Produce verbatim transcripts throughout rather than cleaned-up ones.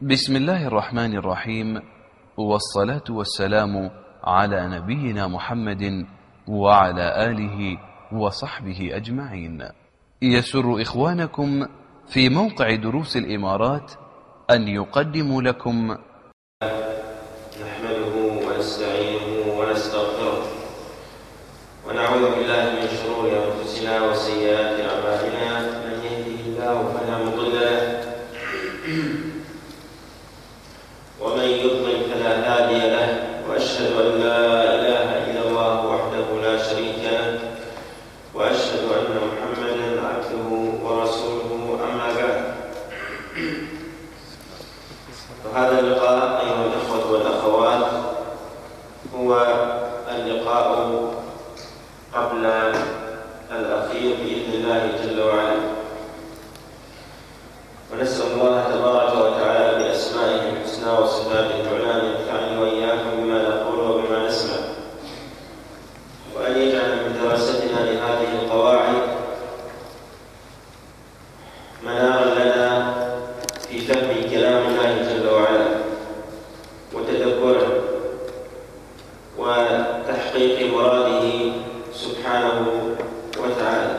بسم الله الرحمن الرحيم، والصلاة والسلام على نبينا محمد وعلى آله وصحبه أجمعين. يسر إخوانكم في موقع دروس الإمارات أن يقدموا لكم نحمده ونستعينه ونستغفره ونعوذ بالله من شرور أنفسنا وسيئات أعمالنا. من يهده الله فلا مضل له ومن يضلل فلا هادي له، وأشهد أن لا إله إلا الله وحده لا شريك له، وأشهد أن محمدا عبده ورسوله. أما بعد، وهذا اللقاء أيها الإخوة والأخوات هو اللقاء قبل الأخير بإذن الله جل وعلا، ونسأل الله تبارك وتعالى بأسمائه الحسنى وصفاته العلى أن ينفعني وإياكم بما نقول وبما نسمع، وأن يجعل من دراستنا لهذه القواعد منارا لنا في فهم كلام الله جل وعلا وتدبره وتحقيق مراده سبحانه وتعالى.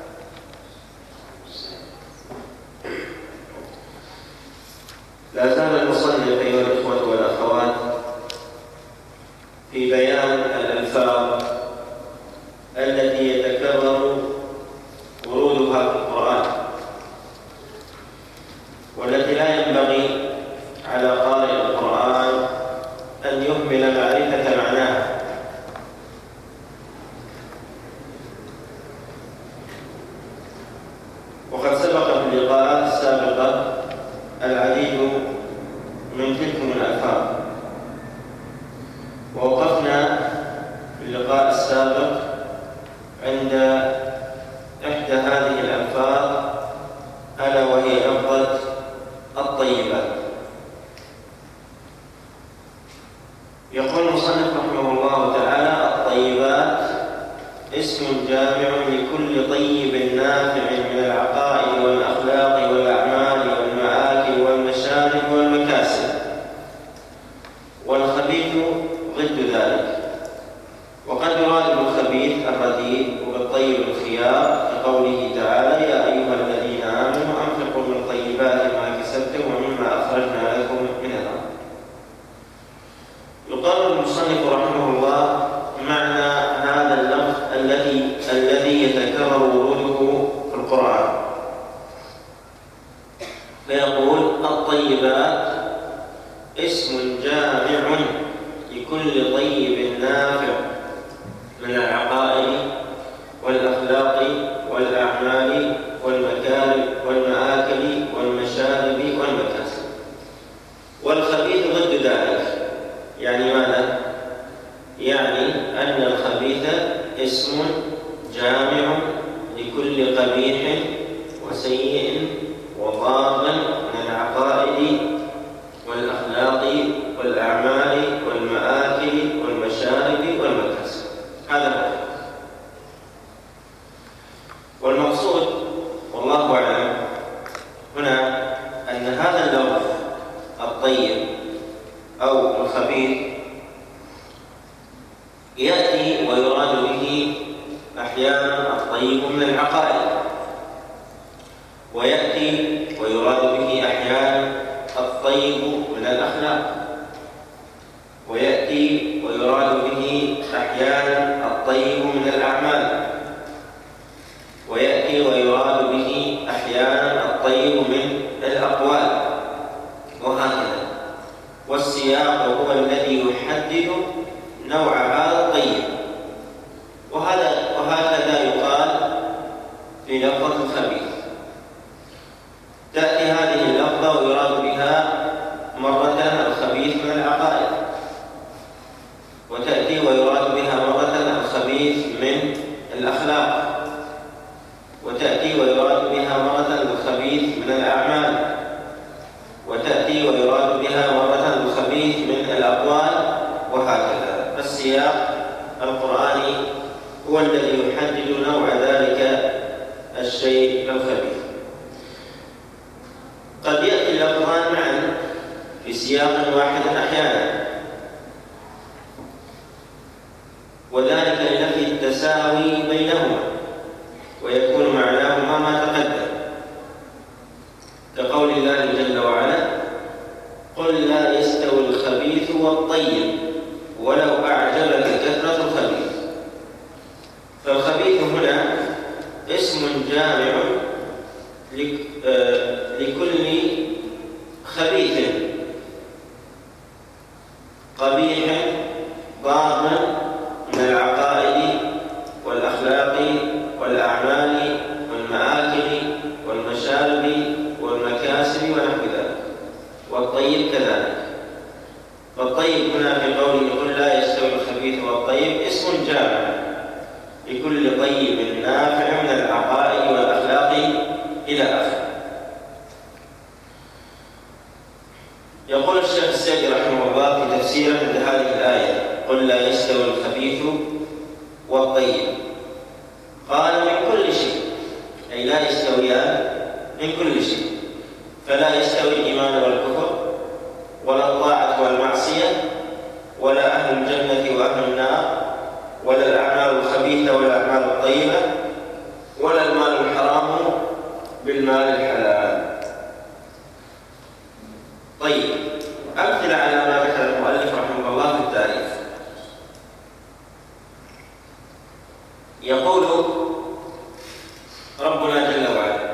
لا زال المصنف أيها الإخوة والأخوات في بيان الألفاظ التي يتكرر ورودها في القرآن، والتي لا ينبغي على قارئ القرآن أن يهمل معرفة معناها. وقد سبق في اللقاءات السابقة العديد من تلكم الألفاظ، ووقفنا في اللقاء السابق عند إحدى هذه الألفاظ ألا وهي لفظة الطيبات. يقول المصنف رحمه الله تعالى: الطيبات اسم جامع لكل طيب نافع من العقائد والأخلاق والأعمال والمآكل والمشارب والمكاسب، والخبيث ضد ذلك. وقد يراد بالخبيث الرديء وبالطيب الخيار في قوله تعالى: يا أيها الذين آمنوا أنفقوا من طيبات ما كسبتم ومما أخرجنا لكم من الأرض. يقرر المصنف رحمه الله معنى هذا اللفظ الذي الذي يتكرر وروده في القرآن، فيقول: الطيبات اسم جامع لكل طيب نافع من العقائد والأخلاق والأعمال والمكارم والمآكل والمشارب والمكاسب، والخبيث ضد ذلك. يعني ماذا؟ يعني أن الخبيث اسم جامع لكل قبيح وسيء وضار من العقائد والأخلاق والأعمال والمآكل والمشارب والمكاسب. هذا هو. والمقصود والله أعلم هنا أن هذا اللفظ الطيب أو الخبيث يأتي ويراد به أحيانا الطيب من العقائد، ويأتي ويراد به أحيانا الطيب من الأخلاق، ويأتي ويراد به أحيانا الطيب من الأعمال، ويأتي ويراد به أحيانا الطيب من الأقوال، وهكذا. والسياق هو الذي يحدد نوع هذا الطيب. وهذا وهكذا يقال في لفظة الخبيث. تأتي هذه اللفظة ويراد بها مرة الخبيث من العقائد، وتأتي ويراد بها مرة الخبيث من الأخلاق، وتأتي ويراد بها مرة الخبيث من الأعمال، وتأتي ويراد بها مرة الخبيث من الأقوال، وهكذا. فالسياق القرآني هو الذي يحدد نوع ذلك الشيء الخبيث. قد يأتي اللفظان معا بسياق واحد أحيانا، وذلك لنفي التساوي بينهما ويكون معناهما ما تقدم، كقول الله جل وعلا: قل لا يستوي الخبيث والطيب ولو أعجبك كثرة الخبيث. فالخبيث هنا اسم جامع لكل خبيث قبيح ضار من العقائد والأخلاق والأعمال والمآكل والمشارب والمكاسب ونحو ذلك، والطيب كذلك. فالطيب هنا في قوله قل لا يستوي الخبيث والطيب اسم جامع لكل طيب نافع من العقائد والأخلاق إلى آخره. يقول الشيخ السعدي رحمه الله في تفسيره لهذه الآية: قل لا يستوي الخبيث والطيب، قال من كل شيء، أي لا يستويان من كل شيء، فلا يستوي الإيمان والكفر ولا الطاعة والمعصية ولا أهل الجنة وأهل النار ولا الأعمال الخبيثة ولا الأعمال الطيبة ولا المال الحرام بالمال الحلال. طيب، أمثلة على ما ذكر المؤلف رحمه الله في التاريخ. يقول ربنا جل وعلا: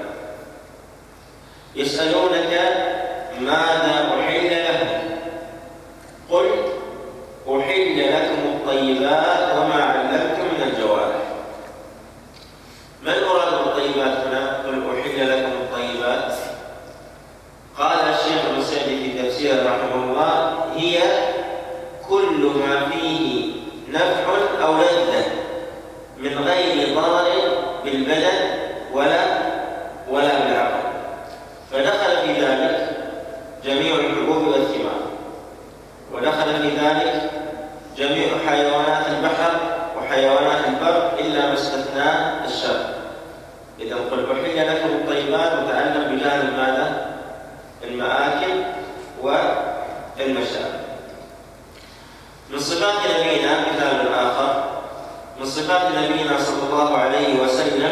يسألونك ماذا أحل لهم، قل أحل لكم الطيبات وما علمتم من الجوارح. ما المراد بالطيبات هنا؟ قل أحل لكم الطيبات. قال الشيخ ابن سعدي في تفسيره رحمه الله: هي كل ما فيه نفع أو لذة من غير ضرر بالبدن ولا ولا بالعقل، فدخل في ذلك جميع الحبوب والثمار، ودخل في ذلك جميع حيوانات البحر وحيوانات البر إلا ما استثنى الشر. إذا قل أحل لكم الطيبات متعلق بجانب ماذا؟ المآكل والمشارب. من صفات نبينا مثال آخر، من صفات نبينا صلى الله عليه وسلم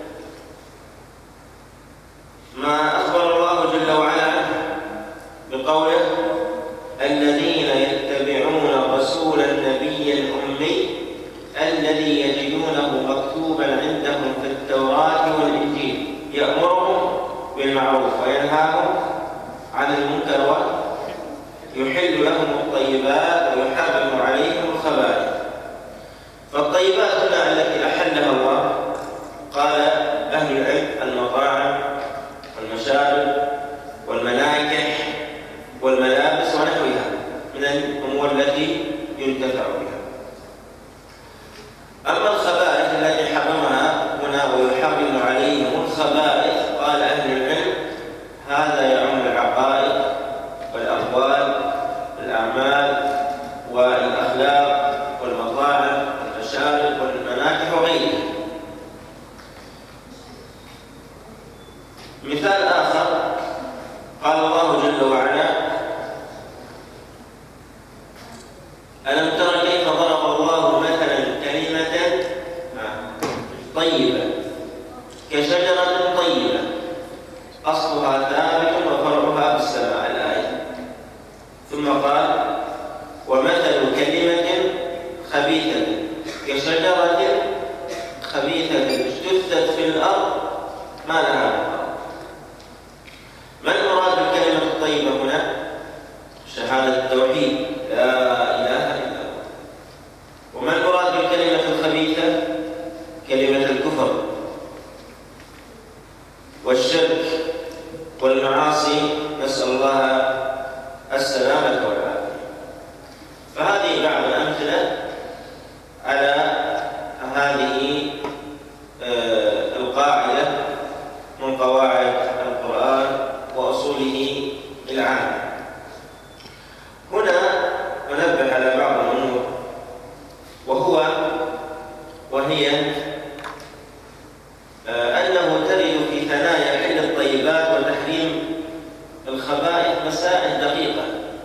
ما أخبر الله جل وعلا عنه بقوله: الذين يتبعون الرسول النبي الأمي الذي يجدونه مكتوبا عندهم في التوراة والإنجيل يأمرهم بالمعروف وينهاهم عن المنكر ويحل لهم الطيبات ويحرم عليهم الخبائث. فالطيبات هنا التي أحلها الله قال أهل العلم: المطاعم والمشارب والمناكح والملابس ونحوها من الأمور التي ينتفع بها. أما الخبائث التي حرمها هنا ويحرم عليهم الخبائث، قال أهل العلم: هذا يعم العقائد والأقوال والأعمال والأخلاق والمطاعم والمشارب والمناكح وغيرها. مثال آخر قال الله جل وعلا: ألم تر كيف ضرب الله مثلا كلمة طيبة كشجرة طيبة أصلها ثابت وفرعها في السماء، الآية. ثم قال: ومثل كلمة خبيثة كشجرة خبيثة اجتثت في الأرض ما لها من قرار. ما المراد بالكلمة الطيبة هنا؟ شهادة التوحيد، لا إله إلا الله. وما المراد بالكلمة الخبيثة؟ كلمة الكفر والشرك والمعاصي، نسأل الله السلامة والعافية. فهذه بعض الأمثلة على هذه القاعدة من قواعد القرآن وأصوله العامة. هنا ننبه على بعض الأمور، وهو وهي أنه ترد في ثنايا حل الطيبات وتحريم الخبائث مسائل دقيقة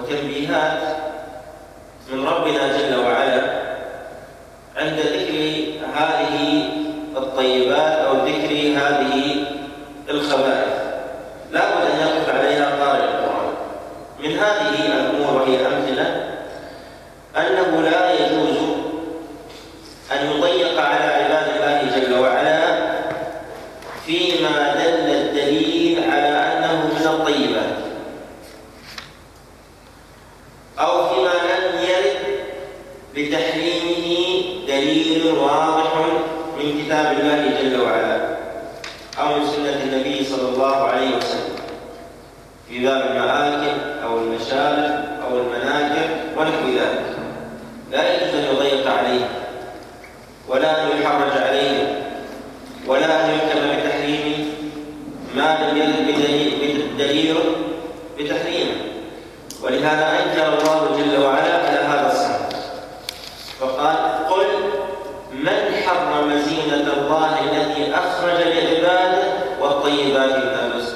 وتنبيهات من ربنا جل وعلا عند ذكر هذه الطيبات أو ذكر هذه الخبائث لا بد أن يقف عليها قارئ القرآن. من هذه الأمور وهي أمثلة أنه لا يجوز أن يضيق على عباد الله جل وعلا فيما دل الدليل على أنه من الطيبات أو فيما لم يرد بتحريمه دليل واضح من كتاب الله جل وعلا أو من سنة النبي صلى الله عليه وسلم في باب المآكل أو المشارب أو المناكر ونحو ذلك. لا يجوز أن يضيق عليه ولا أن يحرج عليه ولا أن يحكم بتحريمه ما لم يرد بدليل بتحريمه. ولهذا أنكر الله جل وعلا على هذا الصنف فقال: قل من حرم زينة الله التي أخرج لعباده والطيبات من الرزق.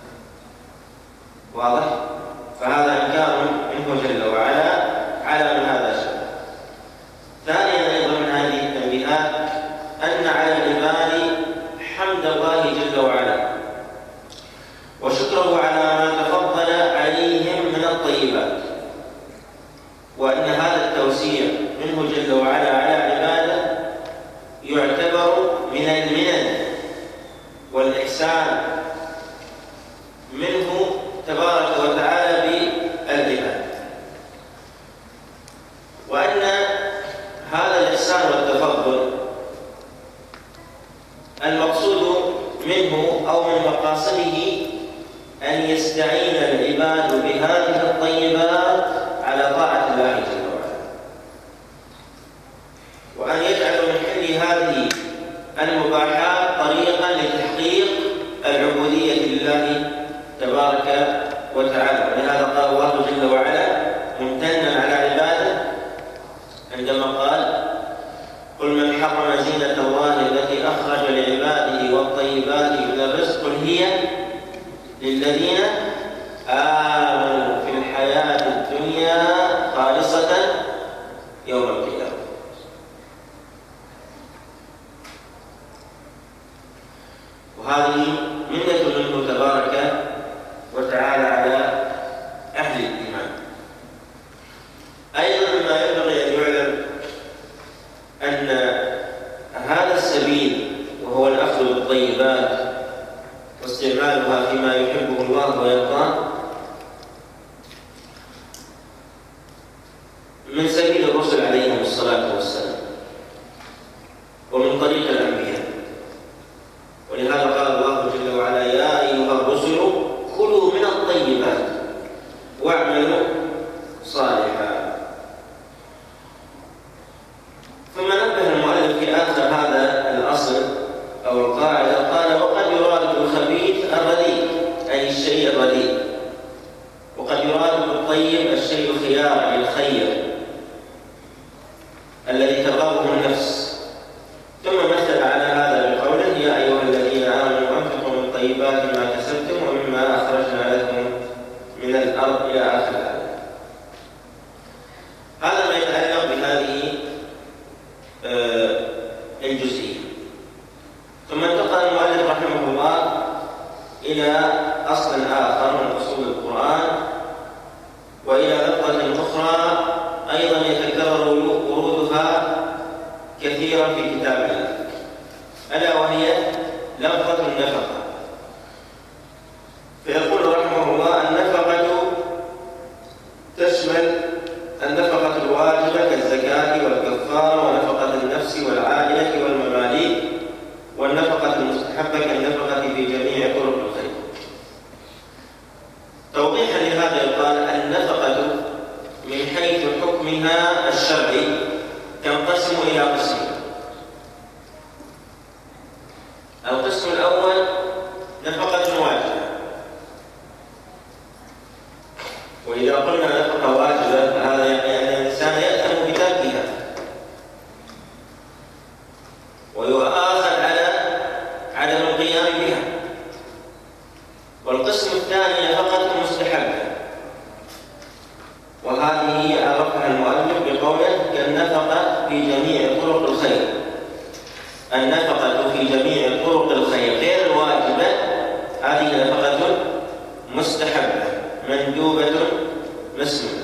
واضح؟ فهذا إنكار منه جل وعلا على من هذا الشيء. ثانيا أيضا من هذه التنبيهات أن على العباد حمد الله جل وعلا وشكره على ما تفضل عليهم من الطيبات، وأن هذا التوسيع منه جل وعلا على عباده يعتبر من المنن والإحسان منه تبارك وتعالى بالعباد، وأن هذا الإحسان والتفضل المقصود منه أو من مقاصده أن يستعين العباد بهذه الطيبات على طاعة الله جل وعلا، وأن يجعلوا من حل هذه المباحات طريقا لتحقيق العبودية لله تبارك وتعالى. ولهذا قال الله جل وعلا ممتنا على عباده عندما قال: قل من حرم زينة الله التي أخرج لعباده والطيبات من الرزق قل هي للذين آمنوا في الحياة الدنيا خالصة يوم القيامة. وهذه منة منه تبارك وتعالى على أهل الإيمان. أيضا مما ينبغي أن يعلم أن هذا السبيل وهو الأخذ بالطيبات واستعمالها فيما يحبه الله ويرضاه من سبيل الرسل عليهم الصلاة والسلام ومن طريق الأنبياء. ولهذا قال الله جل وعلا: يا أيها الرسل كلوا من الطيبات واعملوا صالحا. ثم نبه المؤلف في آخر هذا الأصل أو القاعدة قال: وقد يراد بالخبيث الرديء أي الشيء الرديء، وقد يراد بالطيب الشيء خيار الخير الذي ترغبه النفس. ثم مثل على هذا بقوله: يا أيها الذين آمنوا أنفقوا من طيبات ما كسبتم ومما أخرجنا لكم من الأرض إلى آخر الآية. هذا ما يتعلق بهذه الجزئية. ثم انتقل المؤلف رحمه الله إلى أصل آخر من أصول القرآن وإلى لفظة أخرى أيضا يتكرر ورودها كثيرا في كتاب الله، ألا وهي لفظة النفقة. فيقول رحمه الله: النفقة تشمل النفقة الواجبة كالزكاة والكفارة ونفقة النفس والعائلة والمماليك، والنفقة المستحبة كالنفقة في جميع طرق الخير. توضيحا لهذا قال: النفقة من حيث حكمها الشرعي تنقسم إلى قسمين. القسم الأول نفقة واجبة، وإذا قلنا نفقة واجبة فهذا يعني أن الإنسان يأثم بتركها ويؤاخذ على عدم القيام بها. والقسم الثاني نفقة مستحبة، مندوبة مسنونة.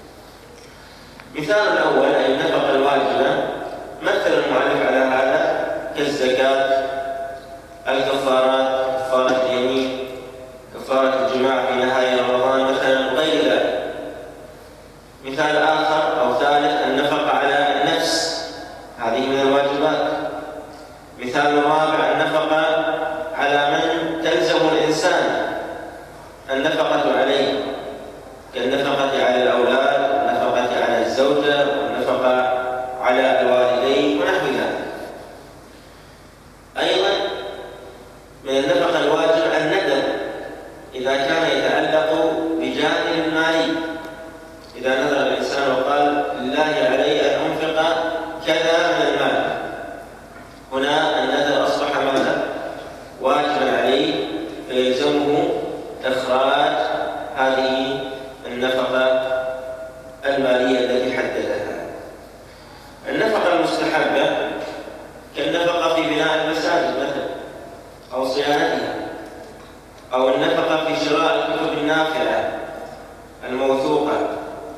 مثال الأول أي النفقة الواجبة مثل المؤلف على هذا كالزكاة، الكفارات، كفارة اليمين، كفارة الجماع في نهاية رمضان مثلا وغير ذلك. مثال آخر أو ثالث النفقة على النفس، هذه من الواجبات. مثال رابع النفقة على من تلزم الإنسان النفقة عليه كالنفقة على الأولاد والنفقة على الزوجة والنفقة على الوالدين ونحو ذلك. أيضا من النفقة الواجبة الندب إذا كان يتعلق بجانب مالي، إذا نذر الإنسان وقال لله علي أن أنفق كذا من المال، هنا النذر أصبح ماذا؟ واجبا عليه، فيلزمه إخراج هذه النفقة المالية التي حددها. النفقة المستحبة كالنفقة في بناء المساجد مثلا أو صيانتها، أو النفقة في شراء الكتب النافعة الموثوقة،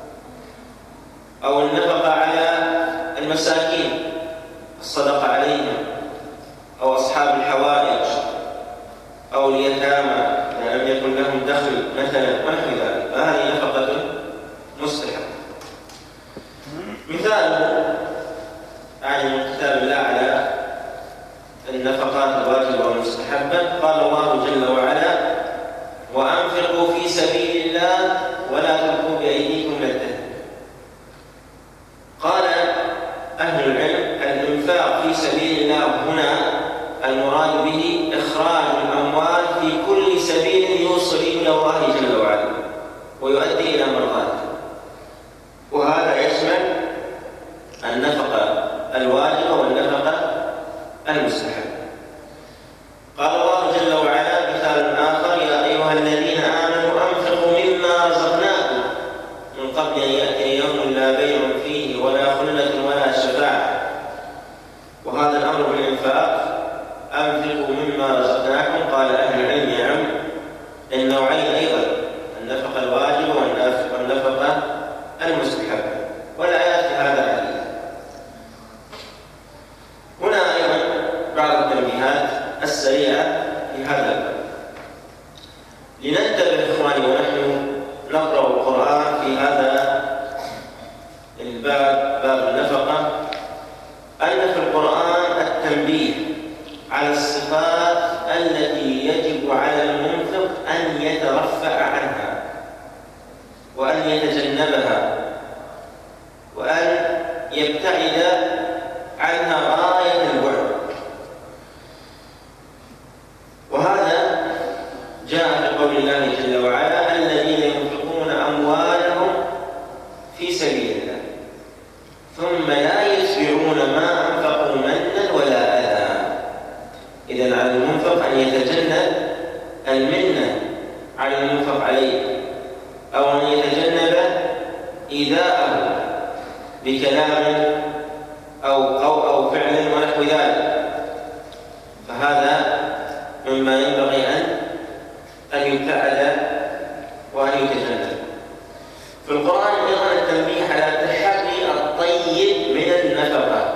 أو النفقة على المساكين الصدقة عليهم، أو أصحاب الحوائج، أو اليتامى إذا لم يكن لهم دخل مثلا ونحو ذلك، فهذه نفقة مستحبة. مثال يعني من كتاب الله على النفقات الواجبة والمستحبة قال الله جل وعلا: وأنفقوا في سبيل الله ولا تلقوا بأيديكم إلى التهلكة. قال أهل العلم: الإنفاق في سبيل الله هنا المراد به إخراج الأموال في كل سبيل يوصل إلى الله جل وعلا ويؤدي إلى مرضاته، وهذا يشمل النفقة الواجبة والنفقة المستحبة. قال الله جل وعلا مثال آخر: يا أيها الذين آمنوا أنفقوا مما رزقناكم من قبل أن يأتي يوم لا بيع فيه ولا خلة ولا شفاعة. وهذا الأمر بالإنفاق أنفقوا مما رزقناكم قال أهل العلم يعم النوعين أيضا، النفقة الواجبة والنفقة المستحبة، والآيات في هذا الحديث. هنا أيضا بعض التنبيهات السريعة في هذا الباب لننتبه إخواني ونحن نقرأ القرآن في هذا الباب، باب النفقة، أن في القرآن التنبيه على الصفات التي يجب على المنفق أن يترفع عنها وأن يتجنبها وأن يبتعد عنها غاية البعد. وهذا جاء في قول الله جل وعلا: الذين ينفقون أموالهم في سبيل الله ثم لا يتبعون ما أنفقوا منا ولا أذى. إذن على المنفق أن يتجنب المنة على المنفق عليه، أو أن يتجنب إيذاءه بكلام أو أو أو فعل ونحو ذلك، فهذا مما ينبغي أن أن يبتعد وأن يتجنب. في القرآن أيضا التنبيه على تحري الطيب من النفقة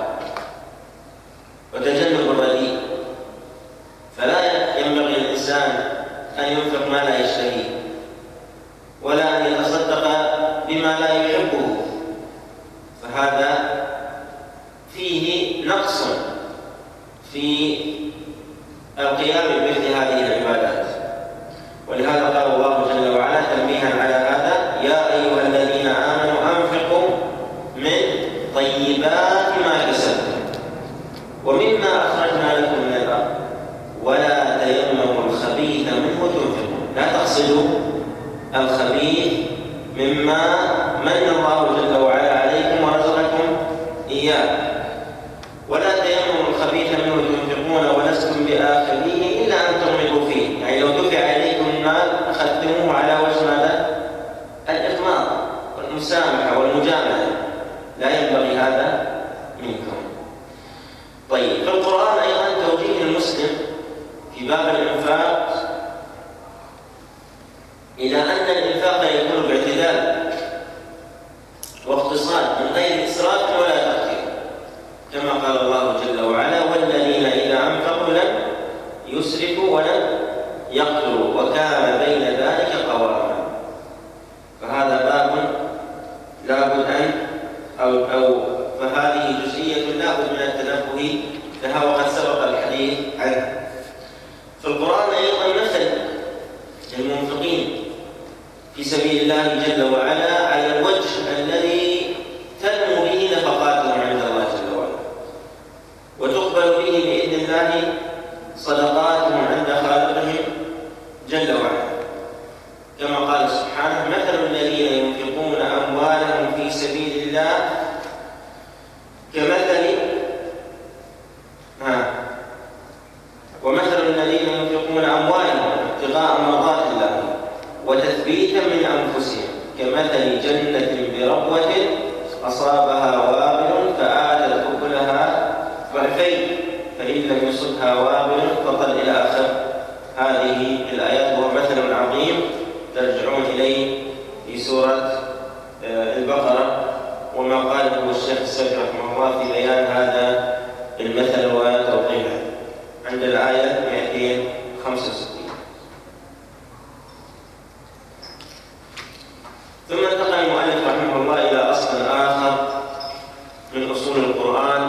وتجنب الرديء، فلا ينبغي للإنسان أن ينفق ما لا يشتهيه ولا أن يتصدق بما لا يحبه، فهذا فيه نقص في القيام بمثل هذه العبادات. ولهذا قال الله جل وعلا تنبيها على هذا: يا أيها الذين آمنوا أنفقوا من طيبات ما كسبتم ومما أخرجنا لكم من الأرض ولا تيمموا الخبيث منه تنفقون. لا تقصدوا الخبيث مما من الله جل وعلا عليكم ورزقكم إياه، ولا تيمموا الخبيث منه تنفقون ولستم بآخذيه إلا أن تغمضوا فيه. يعني لو دفع عليكم المال أخذتموه على وجه ماذا؟ الإغماض والمسامحة والمجاملة، لا ينبغي هذا منكم. طيب، في القرآن أيضا توجيه المسلم في باب الإنفاق إلى أن أن الإنفاق يكون باعتدال واقتصاد من غير إسراف ولا تقتير، كما قال الله جل وعلا: والذين إذا أنفقوا لم يسرفوا ولم يقتروا وكان بين ذلك قواما. فهذا باب لابد أن أو, أو فهذه جزئية لابد من التنبه لها، وقد سبق الحديث عنها. في القرآن أيضا مثل المنفقين في سبيل الله جل وعلا على الوجه الذي تنمو به نفقاتهم عند الله جل وعلا، وتقبل به بإذن الله صدقاتهم عند خالقهم جل وعلا، كما قال سبحانه: مثل الذين ينفقون أموالهم في سبيل الله كمثل ها ومثل الذين ينفقون أموالهم ابتغاء مرضات الله وتثبيتا من أنفسهم كمثل جنة بربوة أصابها وابل فآتت أكلها ضعفين فإن لم يصبها وابل فطل إلى آخر هذه الآيات. وهو مثل عظيم ترجعون إليه في سورة البقرة، وما قاله الشيخ السعدي رحمه الله في بيان هذا المثل وتوضيحه عند الآية مئتين وخمسة وستين. ثم انتقل المؤلف رحمه الله إلى أصل آخر من أصول القرآن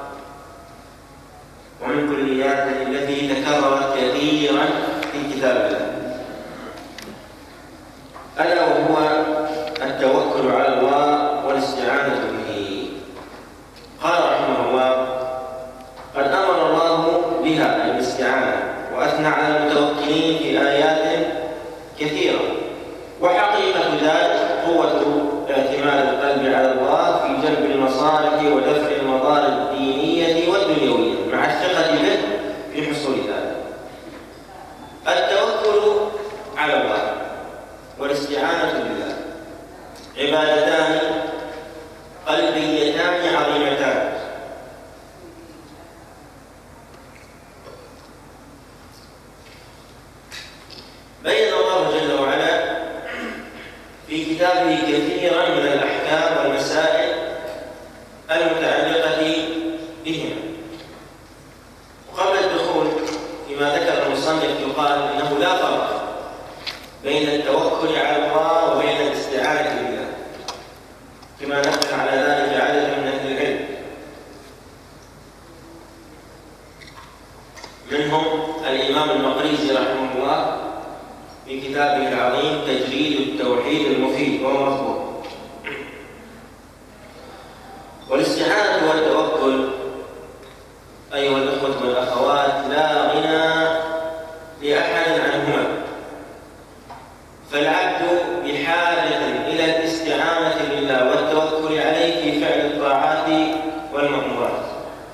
ومن كلياته التي تكررت كثيرا في كتاب الله، ألا وهو التوكل على الله والاستعانة به. قال رحمه الله: قد أمر الله بها الاستعانة وأثنى على المتوكلين في آيات كثيرة، وحقيقة ذلك قوة اعتماد القلب على الله في جلب المصالح ودفع المضار الدينية والدنيوية مع الثقة به في حصول ذلك. التوكل على الله والاستعانة بالله عبادتان قلبيتان عظيمتان، بين الله جل وعلا في كتابه كثيرا من الأحكام والمسائل المتعلقة بهما. وقبل الدخول فيما ذكر المصنف يقال إنه لا فرق بين التوكل على الله وبين الاستعانة بالله، كما نقل على ذلك عدد من أهل العلم، منهم الإمام المقريزي رحمه الله في كتابه العظيم تجريد التوحيد المفيد وهو مطبوع. والاستعانة والتوكل أيها الأخوة والأخوات لا غنى لأحد عنهما، فالعبد بحاجة إلى الاستعانة بالله والتوكل عليه في فعل الطاعات والمأمورات،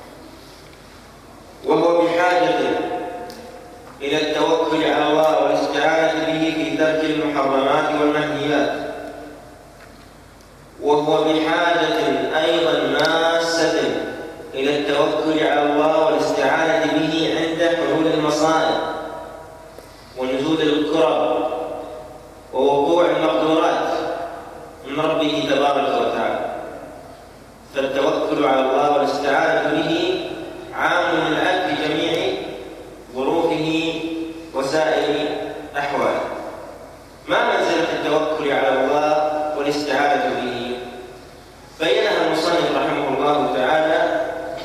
وهو بحاجة إلى التوكل على الله والاستعانة به في ترك المحرمات والمنهيات، وهو بحاجة أيضا ماسة إلى التوكل على الله والاستعانة به عند حلول المصائب ونزول الكرب ووقوع المقدورات من ربه تبارك وتعالى. فالتوكل على الله والاستعانة به عام للعبد في جميع ظروفه وسائر أحواله. ما منزلة التوكل على الله والاستعانة به؟ بينها المصنف رحمه الله تعالى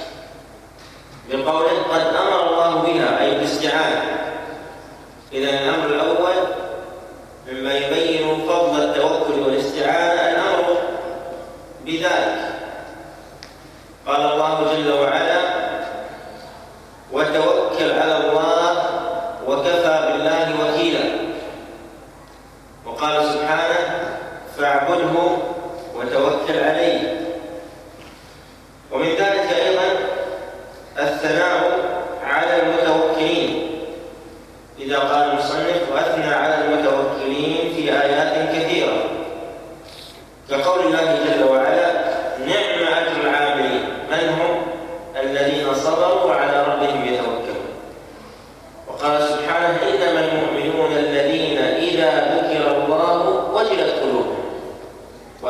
بقوله: قد أمر الله بها، أي بالاستعانة. إذن الأمر الأول مما يبين فضل التوكل والاستعانة الأمر بذلك. قال الله جل وعلا: وتوكل على الله وكفى بالله وكيلا. وقال سبحانه: فاعبده وتوكل عليه. ومن ذلك أيضا الثناء على المتوكلين، إذا قال المصنف: وأثنى على المتوكلين في آيات كثيرة، كقول الله جل وعلا: نعم أجر العاملين من هم الذين صبروا وعلى ربهم يتوكلون. وقال سبحانه: إنما المؤمنون الذين إذا ذكر الله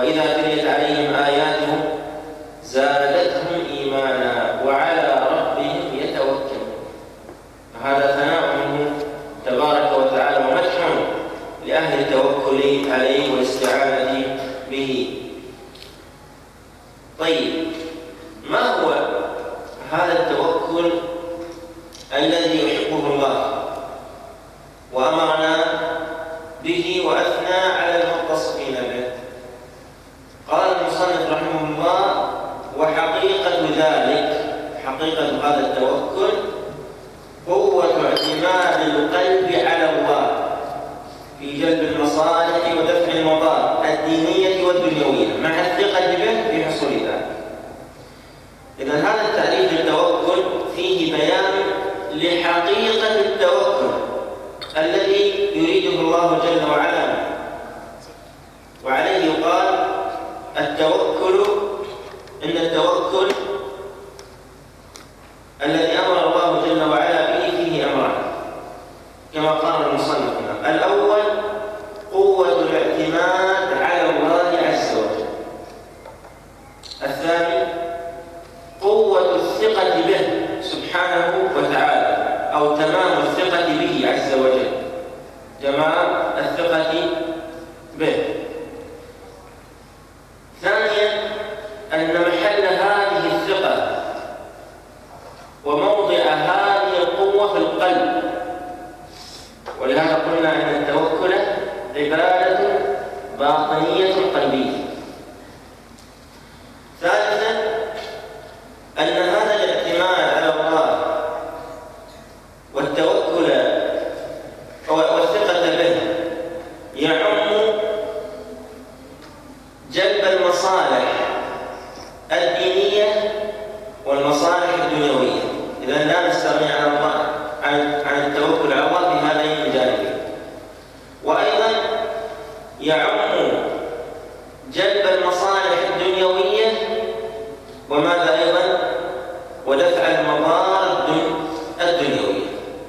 وإذا تليت عليهم آياته زادتهم إيمانا وعلى ربهم يتوكلون. هذا ثناء منه تبارك وتعالى ومدح لأهل التوكل عليه والاستعانة به. طيب، ما هو هذا التوكل الذي يحبه الله وأمرنا به وأثنى على المتصفين به؟ قال المصنف رحمه الله: وحقيقة ذلك، حقيقة هذا التوكل، قوة اعتماد القلب على الله في جلب المصالح ودفع المضار الدينية والدنيوية مع الثقة به في حصول ذلك. إذن هذا التعريف للتوكل فيه بيان لحقيقة التوكل الذي يريده الله جل وعلا، وعليه يقال التوكل إن التوكل الذي أمر الله جل وعلا به فيه أمران كما قال المصنف: الأول قوة الاعتماد على الله عز وجل، الثاني قوة الثقة به سبحانه وتعالى أو تمام الثقة به عز وجل، تمام الثقة به. ثانيا أن محل هذه الثقة وموضع هذه القوة في القلب، ولهذا قلنا أن التوكل عبادة باطنية قلبية. ثالثا أن هذا الاعتماد على الله والتوكل والثقة به يعم جلب المصالح الدينية والمصالح الدنيوية. إذا لا نستغني عن الله عن التوكل على الله في هذين الجانبين. وأيضا يعم جلب المصالح الدنيوية وماذا أيضا ودفع المضار الدنيوية.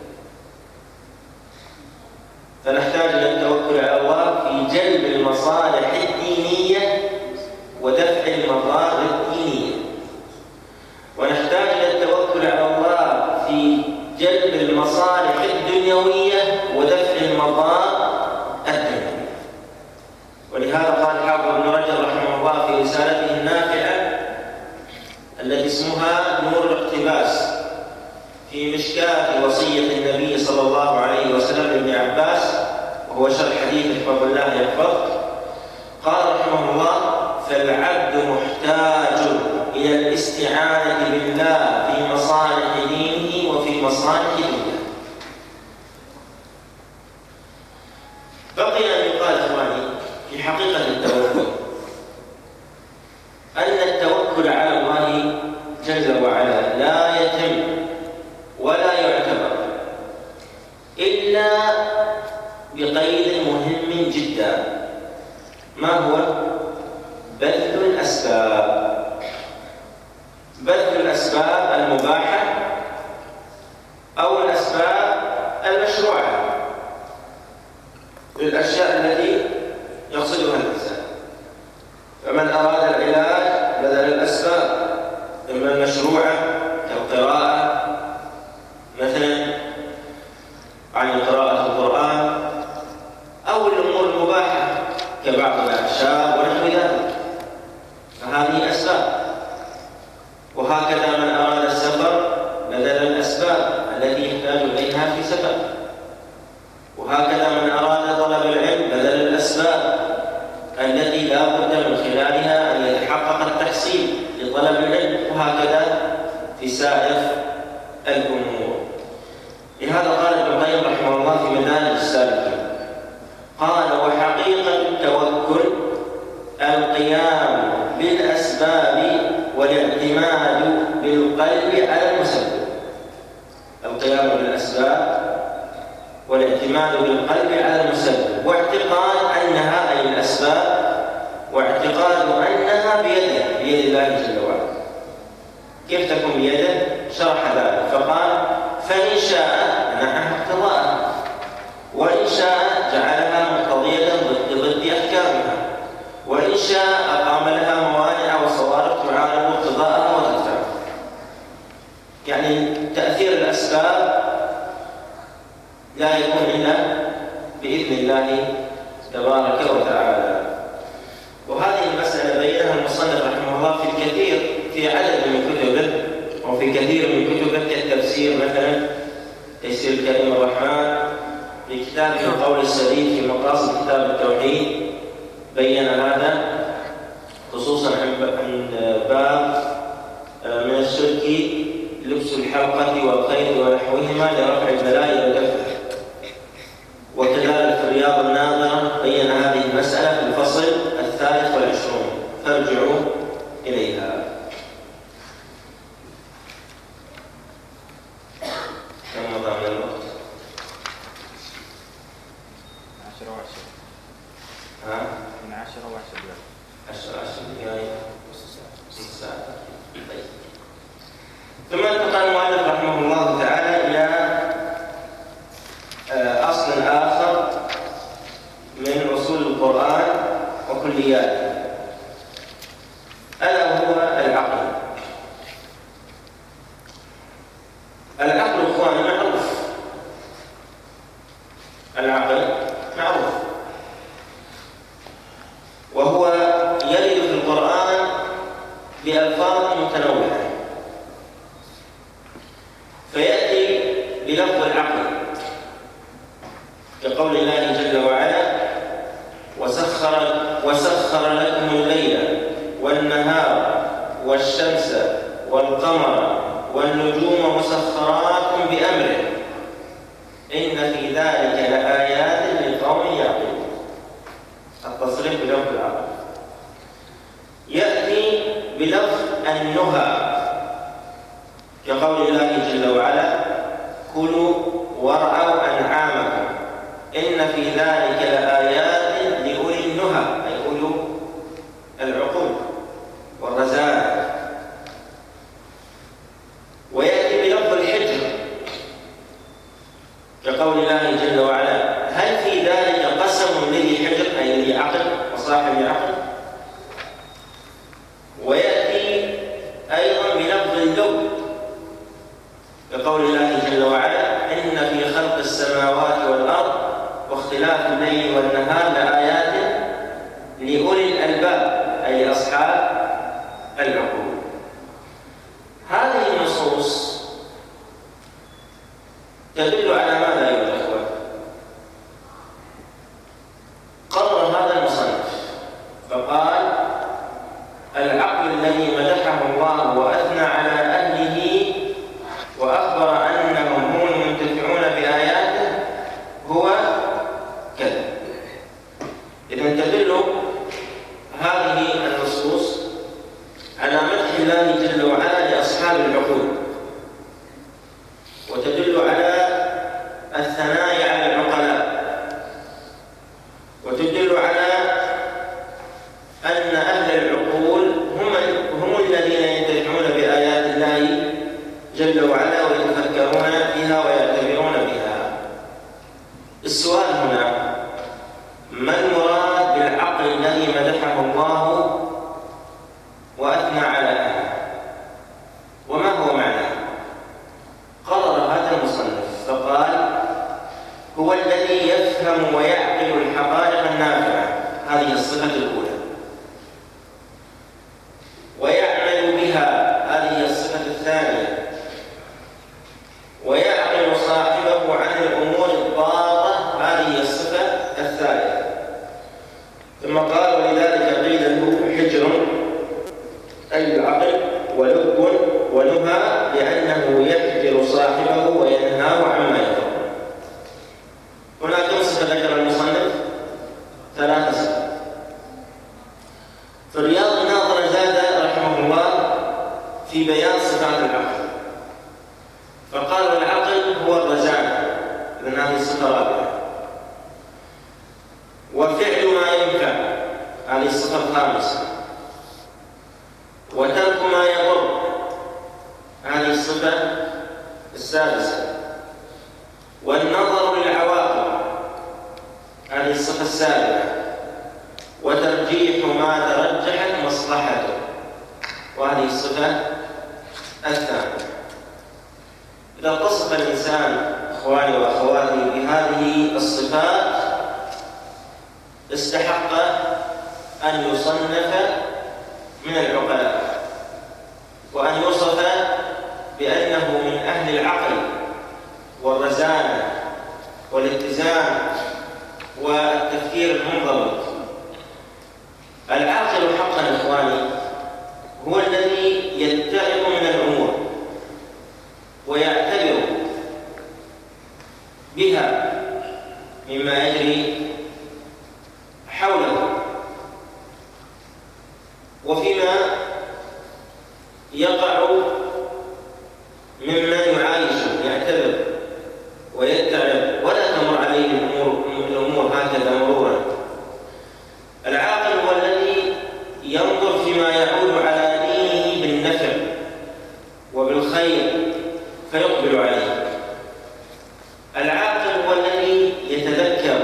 فنحتاج إلى التوكل على الله في جلب المصالح الدينية ودفع المضار الدينية، ونحتاج إلى التوكل على الله في جلب المصالح الدنيوية ودفع المضار الدنيوية. ولهذا قال الحافظ ابن رجب رحمه الله في رسالته النافعة التي اسمها نور الاقتباس في مشكاة وصية النبي صلى الله عليه وسلم لابن عباس، وهو شرح حديث احفظ الله يحفظ، قال رحمه الله: فالعبد محتاج إلى الاستعانة بالله في مصالح دينه وفي مصالح دنياه. بقي أن يقال إخواني في حقيقة التوكل أن التوكل على الله جل وعلا لا يتم ولا يعتبر إلا بقيد مهم جدا، ما هو؟ بذل الأسباب. بذل الأسباب المباحة أو الأسباب المشروعة للأشياء التي يقصدها الإنسان. فمن أراد العلاج بذل الأسباب، إما المشروعة كالقراءة مثلا عن قراءة القرآن، أو الأمور المباحة كبعض الأعشاب ونحو ذلك، فهذه أسباب. وهكذا من أراد السفر بذل الأسباب التي يحتاج إليها في سفر. وهكذا من أراد طلب العلم بذل الأسباب التي لا بد من خلالها أن يتحقق التحصيل لطلب العلم، وهكذا في سائر الأمور. لهذا قال ابن القيم رحمه الله في مدارج السالكين، قال: وحقيقة التوكل القيام بالأسباب والاعتماد بالقلب على المسبب. القيام بالأسباب والاعتماد بالقلب على المسبب، واعتقاد أنها أي الأسباب واعتقاد أنها بيده بيد الله جل وعلا. كيف تكون بيده؟ شرح ذلك فقال: فإن شاء منعها اقتضاءها، وإن شاء جعلها مقتضية ضد ضد أحكامها، وإن وإن شاء أقام لها موانع وصوارف تعارض اقتضاءها وتدفع. يعني تأثير الأسباب لا يكون إلا بإذن الله تبارك وتعالى. وهذه المسألة بينها المصنف رحمه الله في الكثير في عدد من كتبه وفي كثير من كتبه كالتفسير مثلا تيسير الكريم الرحمن، في كتابه القول السديد في مقاصد كتاب التوحيد بين هذا، خصوصا عن باب من الشرك لبس الحلقة والخيط ونحوهما لرفع البلاء والدفع. وكذلك في رياض الناظرة بين هذه المسألة في الفصل الثالث والعشرون، فارجعوا إليها. كم مضى من الوقت؟ عشرة وعشرة. ها؟ من عشرة وعشرة دقائق. عشرة عشرة دقائق. ست ساعات. طيب. ثم انتقل المؤلف رحمه الله تعالى إلى أصل آخر من أصول القرآن وكلياته، ألا وهو العقل. العقل إخواني معروف، العقل معروف، وهو يرد في القرآن بألفاظ متنوعة، فيأتي بلفظ العقل كقول الله جل وعلا: وسخر وسخر لكم الليل والنهار والشمس والقمر والنجوم مسخرات بأمره إن في ذلك لآيات لقوم يعقلون. التصريح بلفظ العقل. يأتي بلفظ النهى كقول الله جل وعلا: كلوا وارعوا أنعامكم إن في ذلك لآيات لأولي النهى، أي أولو العقول والرزانة. ويأتي بلفظ الحجر كقول الله جل وعلا: هل في ذلك قسم لذي حجر، أي لذي عقل وصاحب عقل. ويأتي أيضا بلفظ اللب كقول الله جل وعلا: إن في خلق السماوات والأرض واختلاف الليل والنهار لآيات لأولي الألباب، أي أصحاب العقول. هذه النصوص تدل على ماذا أيها الأخوة؟ قرر هذا المصنف فقال: العقل الذي مدحه الله وأثنى على أهله وأخبر أنهم هم المنتفعون بآياته هو كذا. إذن تدل هذه النصوص على مدح الله جل وعلا لأصحاب العقول، وتدل على الثناء على العقلاء، وتدل على أن أهل العقول هم هم الذين ينتفعون بآيات الله جل وعلا ويتفكرون فيها ويعتبرون بها. السؤال هنا: ما المراد بالعقل الذي مدحه الله وأثنى على أهله؟ وما هو معناه؟ قرر هذا المصنف فقال: هو الذي يفهم ويعقل الحقائق النافعة، هذه الصفة الأولى، ويعمل بها، هذه الصفة الثانية، ويعقل صاحبه عن الأمور الضارة، هذه الصفة الثالثة. ثم قال: ولذلك قيل له حجر، أي العقل، ولب ونهى، لأنه يحجر صاحبه وينهاه عما يضر. هنا كم صفة ذكر المصنف؟ ثلاثة صفات. في رياض الناظرة زاد رحمه الله في بيان صفات العقل فقال: العقل هو الرزانة، إذن هذه الصفة رابعة. وفعل ما ينفع، هذه الصفة الخامسة. وترك ما يضر، هذه الصفة السادسة. والنظر للعواقب، هذه الصفة السابعة. وترجيح ما وهذه الصفة الثانية. إذا اتصف الإنسان إخواني وأخواتي بهذه الصفات استحق أن يصنف من العقلاء، وأن يوصف بأنه من أهل العقل والرزانة والاتزان والتفكير المنضبط. العاقل حقا إخواني هو الذي يتعظ من الأمور ويعتبر بها مما يجري حوله، وفيما يقع ممن يعايشه يعتبر ويتعب ولا تمر عليه الأمور, الأمور هكذا مرورا. العاقل هو الذي ينظر فيما يعود على دينه بالنفع وبالخير فيقبل عليه. العاقل هو الذي يتذكر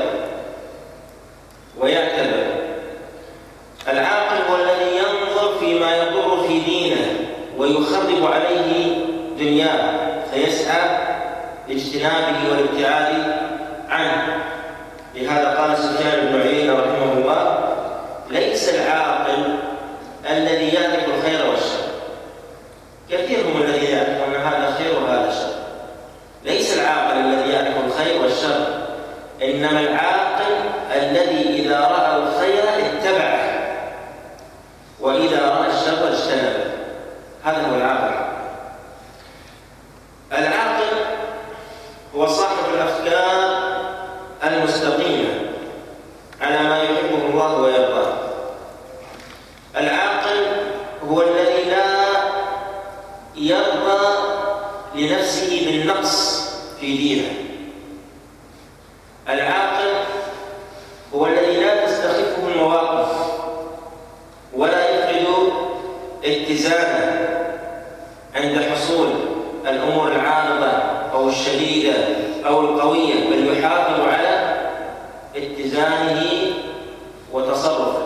ويعتبر. العاقل هو الذي ينظر فيما يضر في دينه ويخرب عليه دنياه فيسعى لاجتنابه والابتعاد عنه. لهذا قال سفيان بن عيينة رحمه الله: ليس العاقل الذي يعرف الخير والشر. كثير هم الذين يعرفون أن هذا خير وهذا شر. ليس العاقل الذي يعرف الخير والشر، إنما العاقل الذي إذا رأى الخير اتبعه وإذا رأى الشر اجتنبه. هذا هو العاقل. العاقل هو صاحب الأفكار المستقيمة على ما يحبه الله ويرضاه. العاقل هو الذي لا يرضى لنفسه بالنقص في دينه. العاقل هو الذي لا تستخفه المواقف ولا يفقد اتزانه عند حصول الأمور العارضة أو الشديدة أو القوية، بل يحافظ على اتزانه وتصرفه.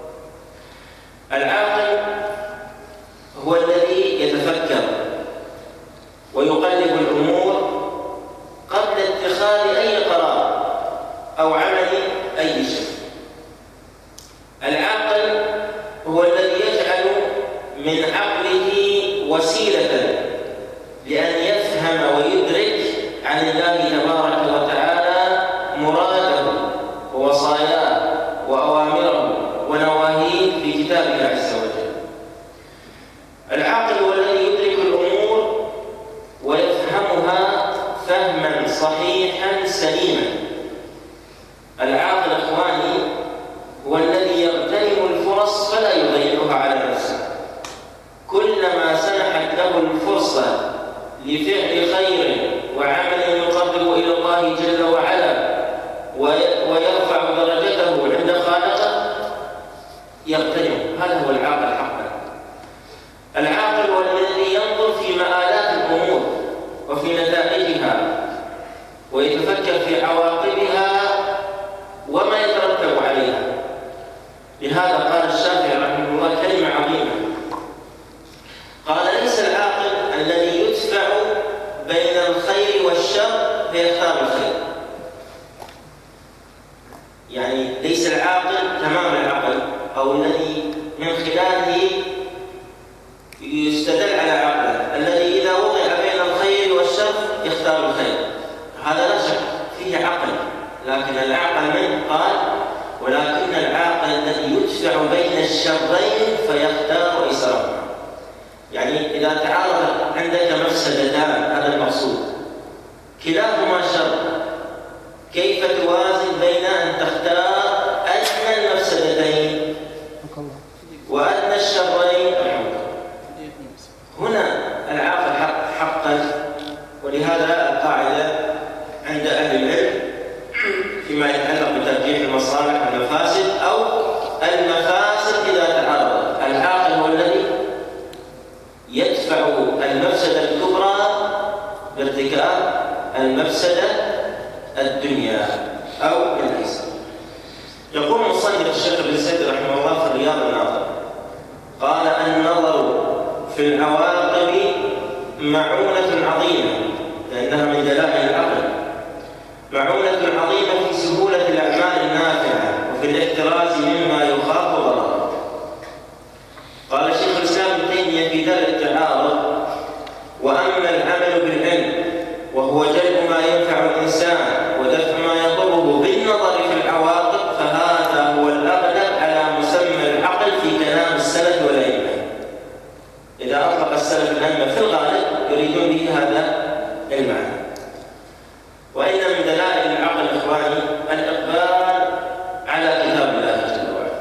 العاقل هو الذي يتفكر ويقلب الأمور قبل اتخاذ أي قرار أو عمل أي شيء. العاقل هو الذي يجعل من عقله وسيلة لأن يفهم ويدرك عن الله تبارك وتعالى مراده ووصاياه وأوامره ونواهيه في كتابه عز وجل. العاقل هو الذي يدرك الأمور ويفهمها فهما صحيحا سليما. العاقل إخواني هو الذي يغتنم الفرص فلا يضيعها على نفسه. كلما سنحت له الفرصة لفعل خير وعمل يقرب إلى الله جل وعلا ويرفع درجته عند خالقه يغتنم. هذا هو العاقل حقا. العاقل هو الذي ينظر في مآلات الأمور وفي نتائجها ويتفكر في عواقبها وما يترتب عليها. لهذا قال الشافعي رحمه الله كلمة عظيمة، قال: ليس العاقل الذي يدفع بين الخير والشر فيختار الخير. يعني ليس العاقل تمام العقل أو الذي من خلاله يستدل على عقله، الذي إذا وضع بين الخير والشر يختار الخير. هذا لا شك فيه عقل، لكن العقل من قال: ولكن العاقل الذي يدفع بين الشرين فيختار أيسرهما. يعني إذا تعارض عندك مفسدتان، هذا المقصود، كلاهما شر، كيف توازن بين أن تختار أدنى المفسدتين وأدنى الشرين؟ هنا العاقل حق حقا. ولهذا القاعدة عند أهل العلم فيما يتعلق بترجيح المصالح والمفاسد أو المفاسد إذا تعارضت، العاقل هو الذي يدفع المفسدة الكبرى بارتكاب المفسدة الدنيا أو الأيسر. يقول مصنف الشيخ ابن سعد رحمه الله في الرياض الناظر: قال: النظر في العواقب معونة عظيمة، لأنها من دلائل العقل، معونة عظيمة في سهولة الأعمال النافعة وفي الاحتراز مما يخاف ضرره. قال شيخ الإسلام ابن تيمية في درء التعارض: وأما العمل بالعلم وهو جلب ما ينفع الإنسان ودفع ما يضره بالنظر في العواقب، فهذا هو الأغلب على مسمى العقل في كلام السلف والأئمة. إذا أطلق السلف الأئمة في الغالب يريدون به هذا المعنى. وإن من دلائل العقل إخواني الإقبال على كتاب الله جل وعلا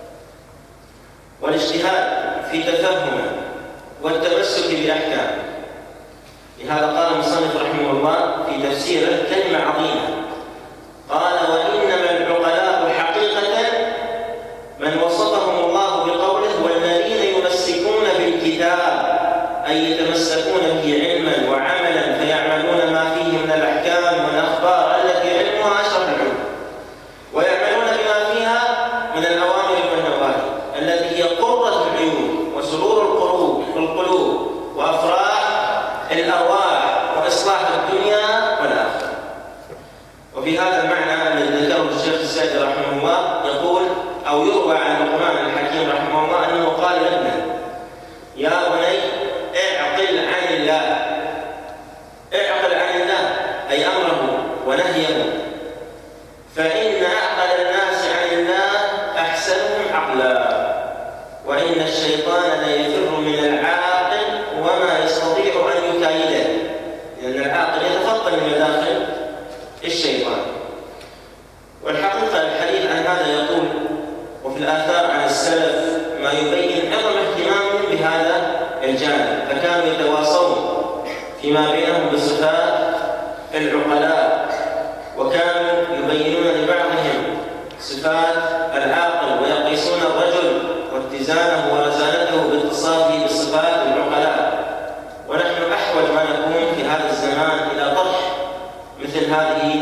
والاجتهاد في تفهمه والتمسك بأحكامه. لهذا قال المصنف رحمه الله في تفسيره كلمة عظيمة، قال: وإنما العقلاء حقيقة من وصفهم الله بقوله: والذين يمسكون بالكتاب، أي يتمسكون به علما وعملا فيعملون ما فيه من الأحكام والأخبار التي علمها أشرف العلوم، ويعملون بما فيها من الأوامر والنواهي التي هي قرة العيون وسرور القلوب والقلوب وأفراح الأرواح وإصلاح الدنيا والآخرة. وفي هذا المعنى الذي ذكره الشيخ السعدي رحمه الله يقول، أو يروى عن لقمان الحكيم رحمه الله أنه قال لابنه: يا بني اعقل عن الله، اعقل عن الله أي أمره ونهيه، فإن أعقل الناس عن الله أحسنهم عقلا، وإن الشيطان ليفر من العاقل وما يستطيع أن يكايده، لأن العاقل يتفطن لمداخل الشيطان. والحقيقة الحديث عن هذا يطول، وفي الآثار عن السلف ما يبين عظم اهتمامهم بهذا الجانب، فكانوا يتواصون فيما بينهم بصفات العقلاء، وكانوا يبينون لبعضهم صفات العاقل ويقيسون الرجل واتزانه ورزانته باتصافه بصفات العقلاء. ونحن أحوج ما نكون في هذا الزمان إلى طرح مثل هذه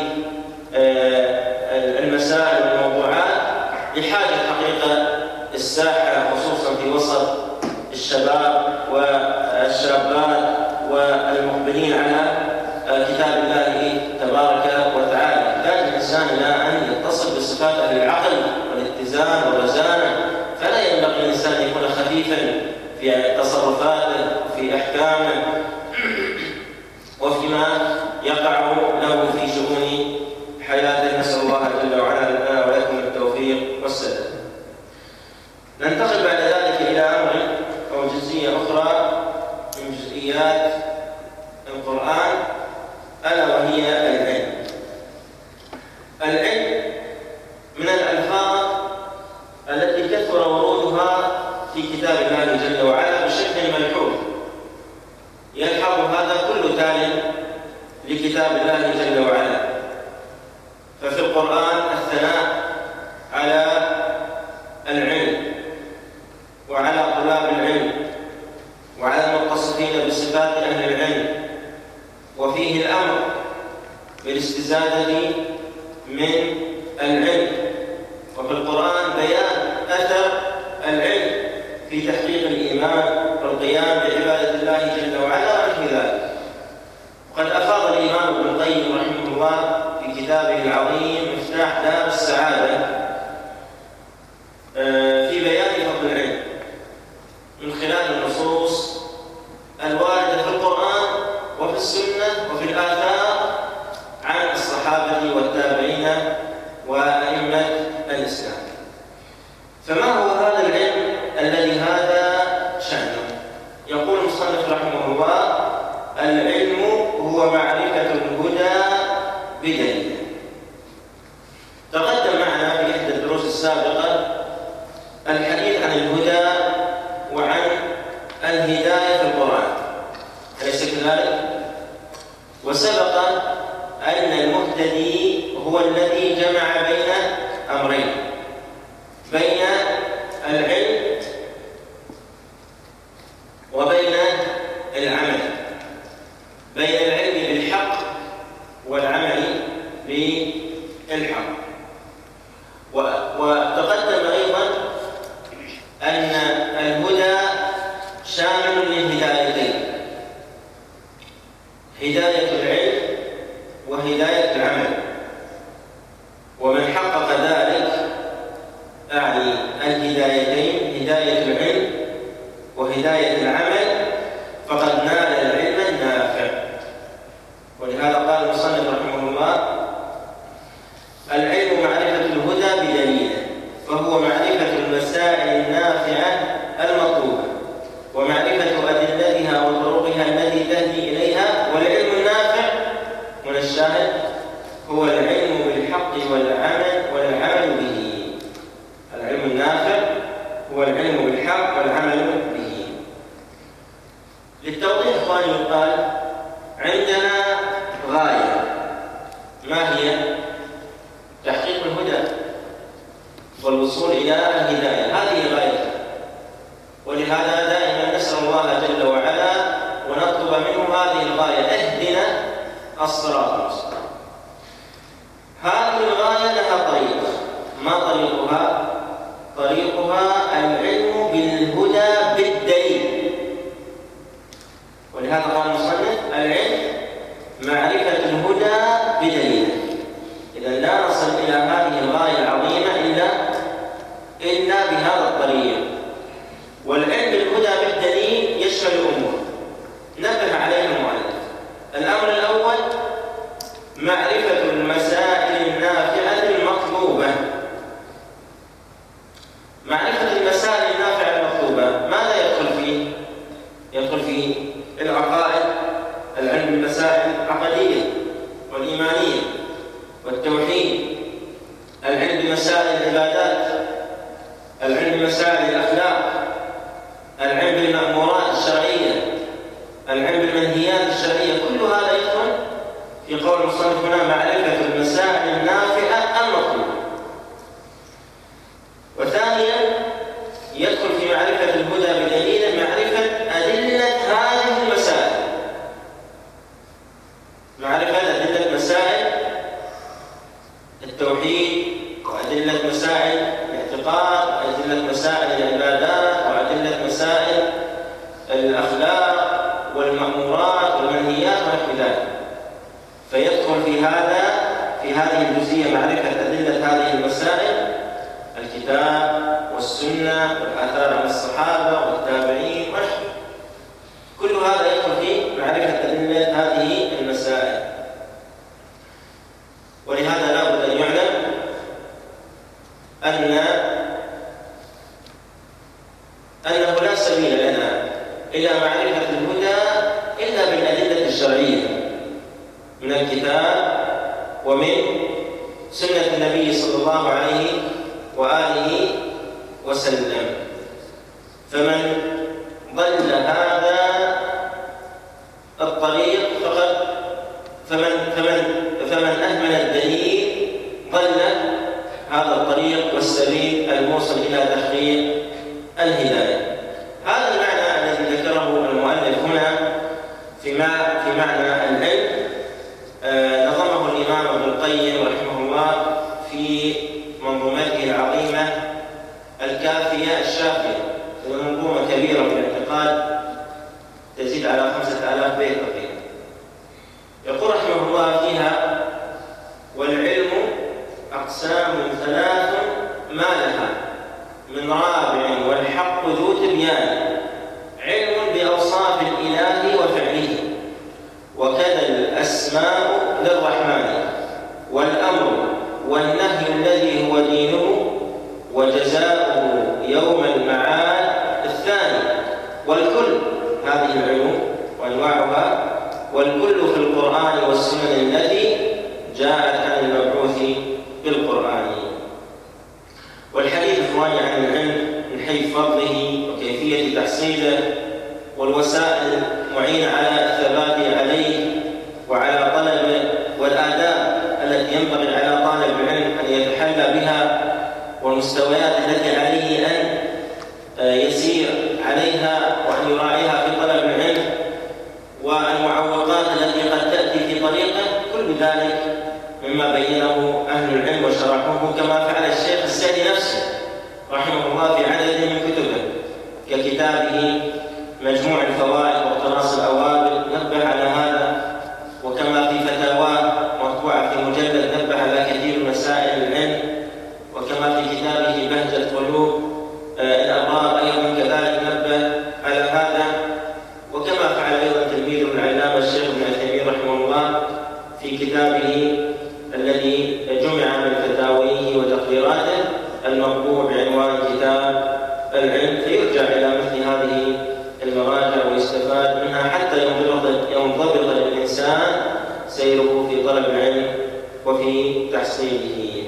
المسائل والموضوعات، لحاجة حقيقة الساحة خصوصا في وسط الشباب والشابات والمقبلين على كتاب الله تبارك وتعالى. يحتاج الإنسان إلى أن يتصل بصفات أهل العقل والاتزان والرزانة، فلا ينبغي الإنسان أن يكون خفيفا في تصرفاته وفي أحكامه وفيما يقع له في شؤون حياته. نسأل الله جل وعلا لنا ولكم التوفيق والسداد. ننتقل بعد ذلك إلى أمر أو جزئية أخرى من جزئيات القرآن، ألا وهي العلم. العلم من الألفاظ التي كثر ورودها في كتاب الله جل وعلا بشكل ملحوظ، يلحظ هذا كل تال لكتاب الله جل وعلا. ففي القرآن الثناء على العلم وعلى طلاب العلم وعلى المتصفين بصفات أهل العلم، وفيه الأمر بالاستزادة من العلم. وفي القرآن بيان أثر العلم في تحقيق الإيمان والقيام بعبادة الله جل وعلا ونحو ذلك. وقد أفاض الإمام ابن القيم رحمه الله في كتابه العظيم مفتاح دار السعادة في بيان فضل العلم من خلال النصوص الواردة في القرآن وفي السنة وفي الآثار عن الصحابة والتابعين وأئمة الإسلام. فما هو هذا العلم الذي هذا شأنه؟ يقول المصنف رحمه الله: العلم هو معرفة الهدى بدليله. تقدم معنا في إحدى الدروس السابقة الحديث عن الهدى وعن الهداية في القرآن، أليس كذلك؟ وسبق أن المهتدي هو الذي جمع بين أمرين، بين العلم وبين العمل، بين العلم بالحق والعمل بالحق. وتقدم أيضا أن الهدى شامل للهداية الهدايتين، هداية العلم وهداية العمل، فقد نال العلم النافع. ولهذا قال المصنف رحمه الله: العلم معرفة الهدى بدليله، فهو معرفة المسائل النافعة المطلوبة ومعرفة أدلتها وطرقها التي تهدي إليها. والعلم النافع من الشاهد هو العلم بالحق والعمل والعمل به. العلم النافع هو العلم بالحق والعمل به. للتوضيح إخواني يقال: عندنا غاية، ما هي؟ تحقيق الهدى والوصول إلى الهداية، هذه غاية. ولهذا دائما نسأل الله جل وعلا ونطلب منه هذه الغاية: اهدنا الصراط المستقيم. هذه الغاية لها طريق، ما طريقها؟ طريقها العلم بالهدى بالدليل. ولهذا قال المصنف: العلم معرفة الهدى بدليل. إذا لا نصل إلى هذه الغاية العظيمة إلا إلا بهذا الطريق. والعلم بالهدى بالدليل يشمل أمور نبه عليها المؤلف. الأمر الأول معرفة المسائل النافعة المطلوبة. معرفة المسائل النافعة المطلوبة ماذا يدخل فيه؟ يدخل فيه العقائد، العلم بالمسائل العقدية والإيمانية والتوحيد، العلم بمسائل العبادات، العلم بمسائل الأخلاق، العلم بالمأمورات الشرعية، العلم بالمنهيات الشرعية. كل هذا يدخل في قول المصنف هنا: معرفة المسائل النافعة المطلوبة. وثانيا يدخل في معرفة الهدى بدليل معرفة أدلة هذه المسائل، معرفة أدلة مسائل التوحيد وأدلة مسائل الاعتقاد وأدلة مسائل العبادات وأدلة مسائل الأخلاق والمأمورات والمنهيات ونحو ذلك. فيدخل في هذا في هذه الجزئية معرفة أدلة هذه المسائل، الكتاب والسنة والآثار عن الصحابة والتابعين ونحو. كل هذا يدخل في معرفة أدلة هذه المسائل. ولهذا لا بد أن يعلم أن أنه لا سبيل لنا إلى معرفة الهدى إلا بالأدلة الشرعية من الكتاب ومن سنة النبي صلى الله عليه وآله وسلم. فمن ضل هذا الطريق فقد فمن فمن فمن أهمل الدليل ضل هذا الطريق والسبيل الموصل إلى تحقيق الهداية. هذا المعنى الذي ذكره المؤلف هنا في في معنى العلم آه نظمه الإمام ابن القيم رحمه الله في منظومته العظيمة الكافية الشافية، منظومة كبيرة في الاعتقاد تزيد على خمسة آلاف بيت تقريبا. يقول رحمه الله فيها: والعلم أقسام ثلاث ما لها من رابع والحق ذو تبيان: علم بأوصاف الإله وفعله، وكذا الأسماء للرحمن، والأمر والنهي الذي هو دينه، وجزاؤه يوم المعاد الثاني. والكل هذه العلوم وأنواعها، والكل في القرآن والسنن التي جاءت عن المبعوث بالقرآن. والحديث إخواني عن العلم من حيث فضله وكيفية تحصيله والوسائل المعينة على الثبات عليه وعلى طلبه، والآداب التي ينبغي على طالب العلم أن يتحلى بها، والمستويات التي عليه أن يسير عليها وأن يراعيها في طلب العلم، والمعوقات التي قد تأتي في طريقه. كل ذلك مما بينه أهل العلم وشرحوه، كما فعل الشيخ السعدي نفسه رحمه الله في عدد من كتبه ككتابه مجموع الفوائد واقتراص الأوابل نبه على هذا، وكما في فتاواه مطبوعة في مجلد نبه على كثير من مسائل العلم، وكما في كتابه بهجة القلوب العلم فيرجع إلى مثل هذه المراجع ويستفاد منها حتى ينضبط ينضبط الإنسان سيره في طلب العلم وفي تحصيله.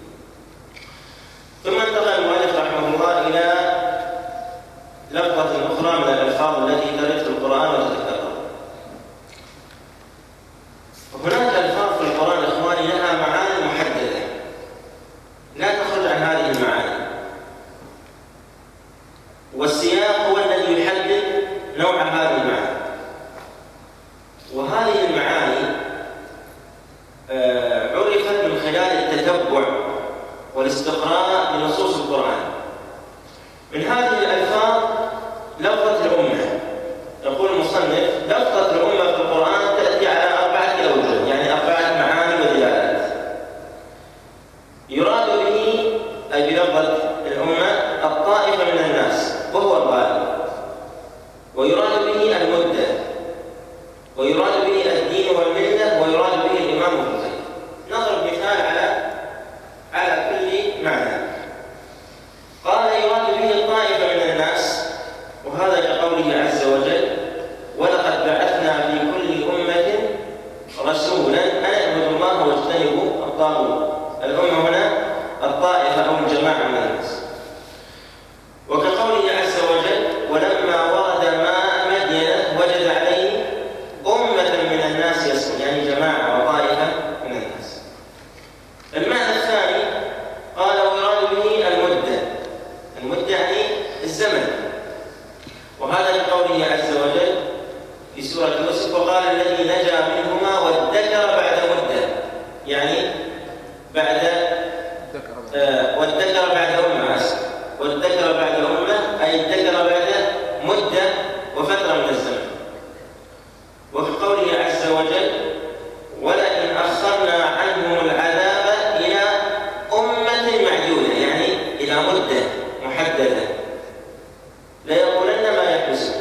ثم انتقل المؤلف رحمه الله إلى لفظة أخرى من الألفاظ التي ترد في القرآن وتتكرر. هناك ألفاظ في القرآن إخواني لها معاني محددة لا تخرج عن هذه المعاني، والسياق هو الذي يحدد نوع هذه المعاني. وهذه المعاني آه عرفت من خلال التتبع والاستقراء لنصوص القرآن. من هذه الألفاظ لفظة الأمة. يقول المصنف: لفظة الأمة في القرآن تأتي على أربعة أوجه، يعني أربعة معاني ودلالات. يراد به أي بلفظة الأمة الطائفة من الناس وهو الغالب، ويراد به المدة، ويراد به الدين والملة، ويراد به الإمام والخير. نضرب مثال على على كل معنى. قال: يراد به الطائفة من الناس، وهذا كقوله عز وجل: ولقد بعثنا في كل أمة رسولا أن اعبدوا الله واجتنبوا الطاغوت. الأمة هنا الطائفة أو الجماعة من الناس. وكقوله عز وجل: ولما ورد ماء مدين وجد عليه أمة من الناس يسقون، يعني جماعة وطائفة من الناس. المعنى الثاني قال: ويراد به المدة. المدة يعني الزمن، وهذا كقوله عز وجل في سورة يوسف: وقال الذي نجا منهما وادكر بعد مدة، يعني بعد آه وادكر بعد أمة وادكر بعد أمة أي ادكر بعد مدة وفترة من الزمن. وكقوله عز وجل: ولئن أخرنا عنهم العذاب إلى أمة معدودة، يعني إلى مدة محددة، ليقولن ما يحبسون.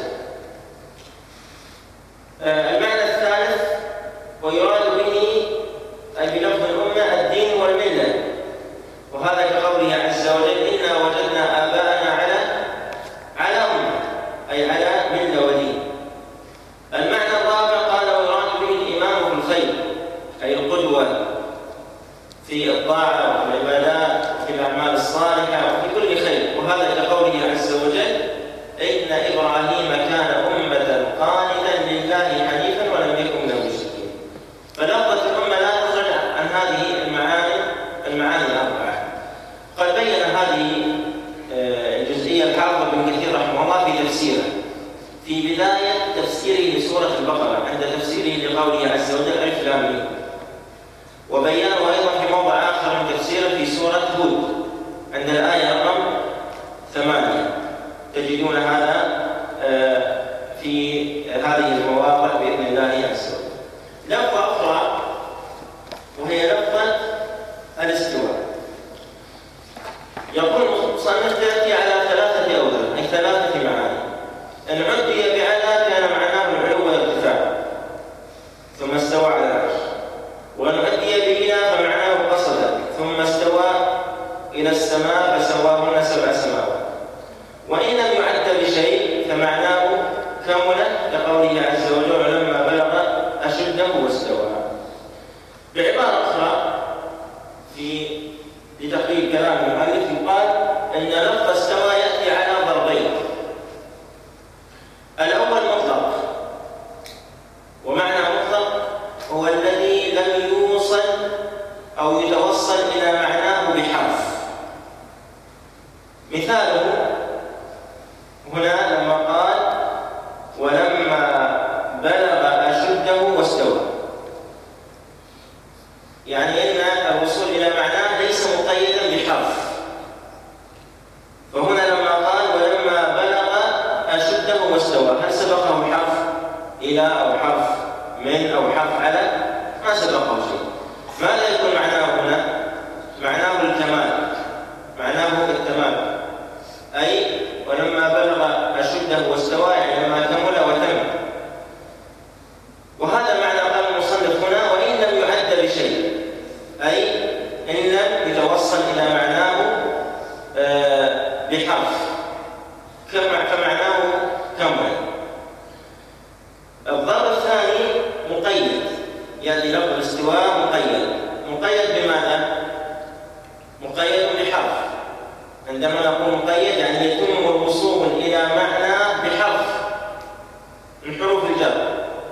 آه المعنى الثالث: ويراد به أي بلفظ الأمة الدين والملة، وهذا كقوله عز وجل: إنا وجدنا آباءنا على على أمة أي على ملة ودين. المعنى الرابع قال: ويراد به الإمام في الخير أي القدوة في الطاعة وفي العبادات وفي الأعمال الصالحة وفي كل خير، وهذا كقوله عز وجل: إن إبراهيم كان أمة قانتا لله حنيفا ولم يكن من المشركين. فلفظة الأمة لا تخرج عن هذه المعاني المعاني الأربعة. قد بين هذه الجزئية الحافظ ابن كثير رحمه الله في تفسيره في بداية تفسيره لسورة البقرة عند تفسيره لقوله عز وجل: ألف لام ميم، وبيانه أيضا في موضع آخر من تفسيره في سورة هود عند الآية رقم ثمانية. تجدون هذا في هذه المواضع بإذن الله عز وجل. لفظة أخرى وهي لفظة الاستواء. يقول المصنف: تأتي على ثلاثة أوجه أي ثلاثة معاني. إن عدي بعلى كان معناه العلو والارتفاع ثم استوى على العرش، وإن عدي بإلى فمعناه قصد ثم استوى إلى السماء فسواهن سبع سماوات. وإن لم يعد بشيء فمعناه كمل كقوله عز وجل: لما بلغ أشده واستوى. بعبارة أخرى في لتقريب كلام المؤلف يقال أن لفظ استوى يأتي على ضربين. الأول مطلق، ومعنى مطلق هو الذي لم يوصل أو يتوصل إلى معناه بحرف. مثاله هنا لما قال: ولما بلغ أشده واستوى، يعني أن الوصول إلى معناه ليس مقيدا بحرف. فهنا لما قال: ولما بلغ أشده واستوى، هل سبقه حرف إلى أو حرف من أو حرف على؟ ما سبقه شيء. ماذا يكون معناه هنا؟ معناه الكمال، معناه التمام، أي ولما بلغ أشده واستوى يعني لما كمل وتم. وهذا معنى قال المصنف هنا: وإن لم يعد بشيء، أي إن لم يتوصل إلى معناه بحرف. فمعناه كمل. الضرب الثاني مقيد، يعني لفظ الاستواء مقيد. مقيد بماذا؟ مقيد بحرف. عندما نقول مقيد يعني يتم الوصول إلى معنى بحرف من حروف الجر،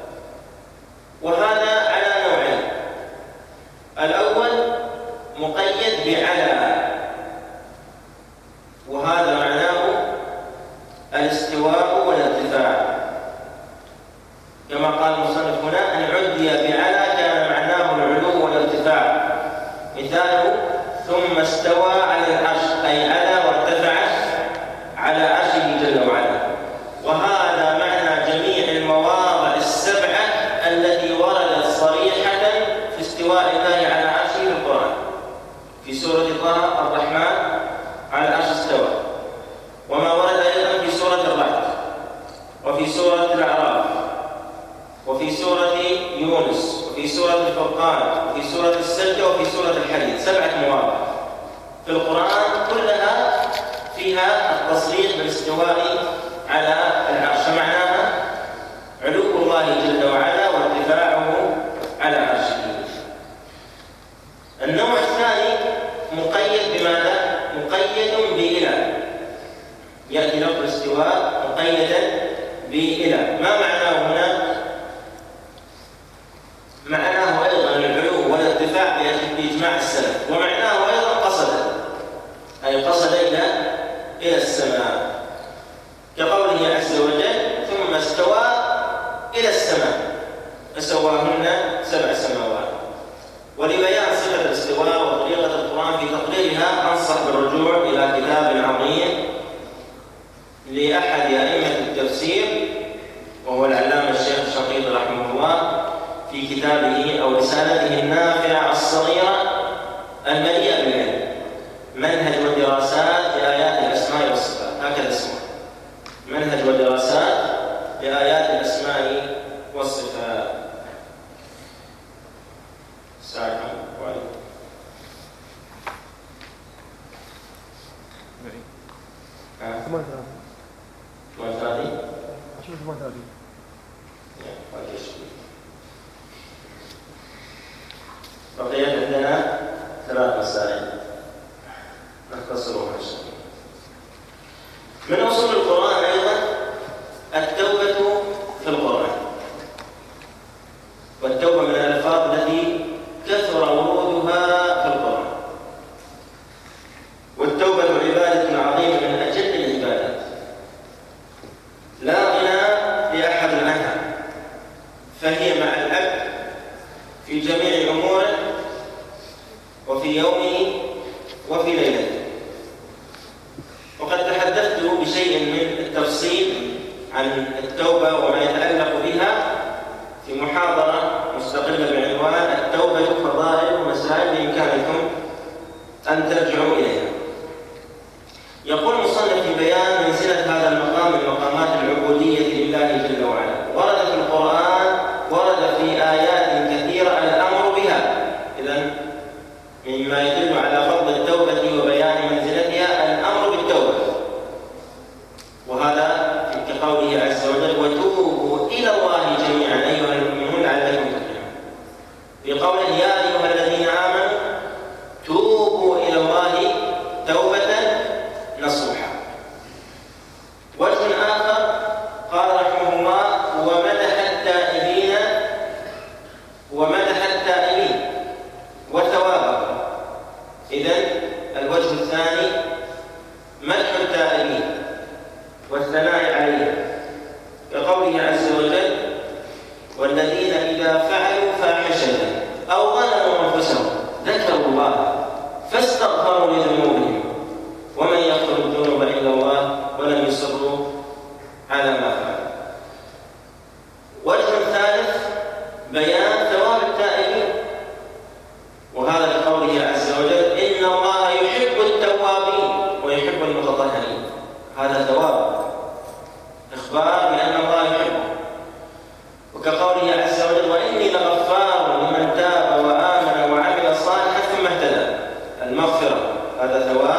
وهذا على نوعين. الأول مقيد بعلى، وهذا معناه الاستواء والارتفاع، كما قال المصنف هنا: أن عدي بعلى كان معناه العلو والارتفاع. مثاله: ثم استوى على العرش، أي على وارتفع على عرشه جل وعلا. وهذا معنى جميع المواضع السبعة التي وردت صريحة في استواء الله على عرشه في القرآن. في سورة طه: الرحمن على العرش استوى. وما ورد أيضا في سورة الرعد، وفي سورة الأعراف، وفي سورة يونس، وفي سورة الفرقان، وفي سورة السجدة، وفي سورة الحديد. سبعة مواضع في القرآن كلها فيها التصريح بالاستواء على العرش، معناها علو الله جل وعلا وارتفاعه على عرشه. النوع الثاني مقيد بماذا؟ مقيد بإلى. يأتي لفظ الاستواء مقيدا بإلى. ما معناه هنا؟ معناه أيضا العلو والارتفاع بإجماع السلف، ومعناه أيضا قصد، أي قصد إلى إلى السماء، كقوله عز وجل: ثم استوى إلى السماء فسواهن سبع سماوات. ولبيان صفة الاستواء وطريقة القرآن في تقريرها أنصح بالرجوع إلى كتاب عظيم لأحد أئمة التفسير، وهو العلامة الشيخ الشنقيطي رحمه الله، في كتابه أو رسالته النافعة الصغيرة المليئة بالعلم: منهج ودراسات لآيات الأسماء والصفات. هكذا اسمه: منهج ودراسات لآيات الأسماء والصفات. ساعة وعليكم. ثمان ثلاثين. ثمان ثلاثين؟ أشوف ثمان ثلاثين. بقيت عندنا ثلاث مسائل نختصرها إن شاء الله. من أصول القرآن أيضا التوبة في القرآن، والتوبة من الألفاظ التي كثر ورودها في القرآن. والتوبة عبادة عظيمة من أجل العبادات لا غنى لأحد عنها، فهي مع العبد في جميع أموره وفي يومه وفي ليلته. وقد تحدثت بشيء من التفصيل عن التوبة وما يتعلق بها في محاضرة مستقلة بعنوان التوبة فضائل ومسائل، بإمكانكم أن ترجعوا إليها. يقول المصنف في بيان منزلة هذا المقام من مقامات العبودية لله جل وعلا: ورد في القرآن، ورد في آيات كثيرة الأمر بها. إذن مما يدل على فضل التوبة وبيان منزلتها الأمر بالتوبة، وهذا كقوله عز وجل: وتوبوا إلى الله جميعا أيها المؤمنون لعلكم تفلحون. في قوله: يا أيها الذين آمنوا توبوا إلى الله توبة نصوحا. وجه آخر قال رحمه الله: ومدح التائبين ومدح التائبين وثوابه. إذن الوجه الثاني مدح التائبين والثناء عليهم، كقوله عز وجل: والذين إذا فعلوا فاحشة أو ظلموا أنفسهم ذكروا الله فاستغفروا لذنوبهم ومن يغفر الذنوب إلا الله ولم يصروا على ما فعلوا. وجه ثالث بيان ثواب التائبين، وهذا لقوله عز وجل: إن الله يحب التوابين ويحب المتطهرين. هذا ثواب، إخبار بأن الله يحبه. وكقوله عز وجل: وإني لغفار لمن تاب وآمن وعمل صالحا ثم اهتدى. المغفرة هذا ثواب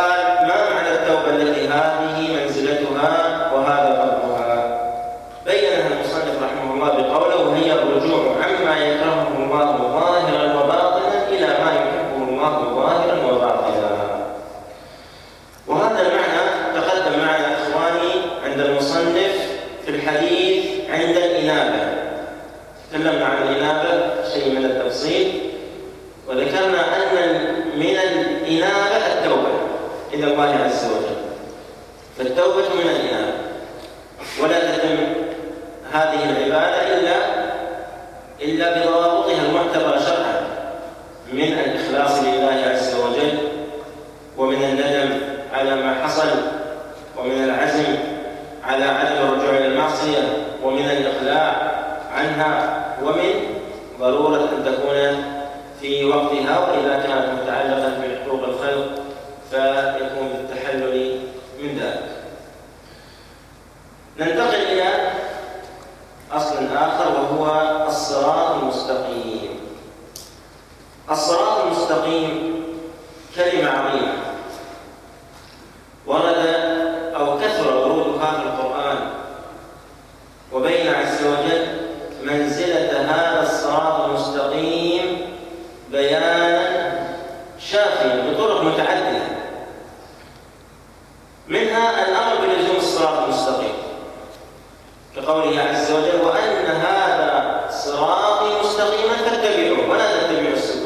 فقال: ما معنى التوبة التي هذه منزلتها وهذا قبرها؟ بينها المصنف رحمه الله بقوله: وهي الرجوع عما يكرهه الله ظاهرا وباطنا إلى ما يحبه الله ظاهرا وباطنا. وهذا المعنى تقدم معنا إخواني عند المصنف في الحديث عند الإنابة. تكلمنا عن الإنابة شيء من التفصيل، وذكرنا أن من الإنابة التوبة إلى الله عز وجل، فالتوبة من الإنابة، ولا تتم هذه العبادة إلا إلا بضوابطها المعتبرة شرعا من الإخلاص لله عز وجل، ومن الندم على ما حصل، ومن العزم على عدم الرجوع إلى المعصية، ومن الإقلاع عنها، ومن ضرورة أن تكون في وقتها، وإذا كانت متعلقة بحقوق الخلق فيكون بالتحلل من ذلك. ننتقل إلى أصل آخر وهو الصراط المستقيم. الصراط المستقيم كلمة عظيمة ورد أو كثر ورودها في القرآن، وبين عز وجل منزلة هذا الصراط المستقيم بيانا شافيا بطرق متعددة، منها الأمر بلزوم الصراط المستقيم كقوله عز وجل: وأن هذا صراطي مستقيما فاتبعوه ولا تتبعوا السبل.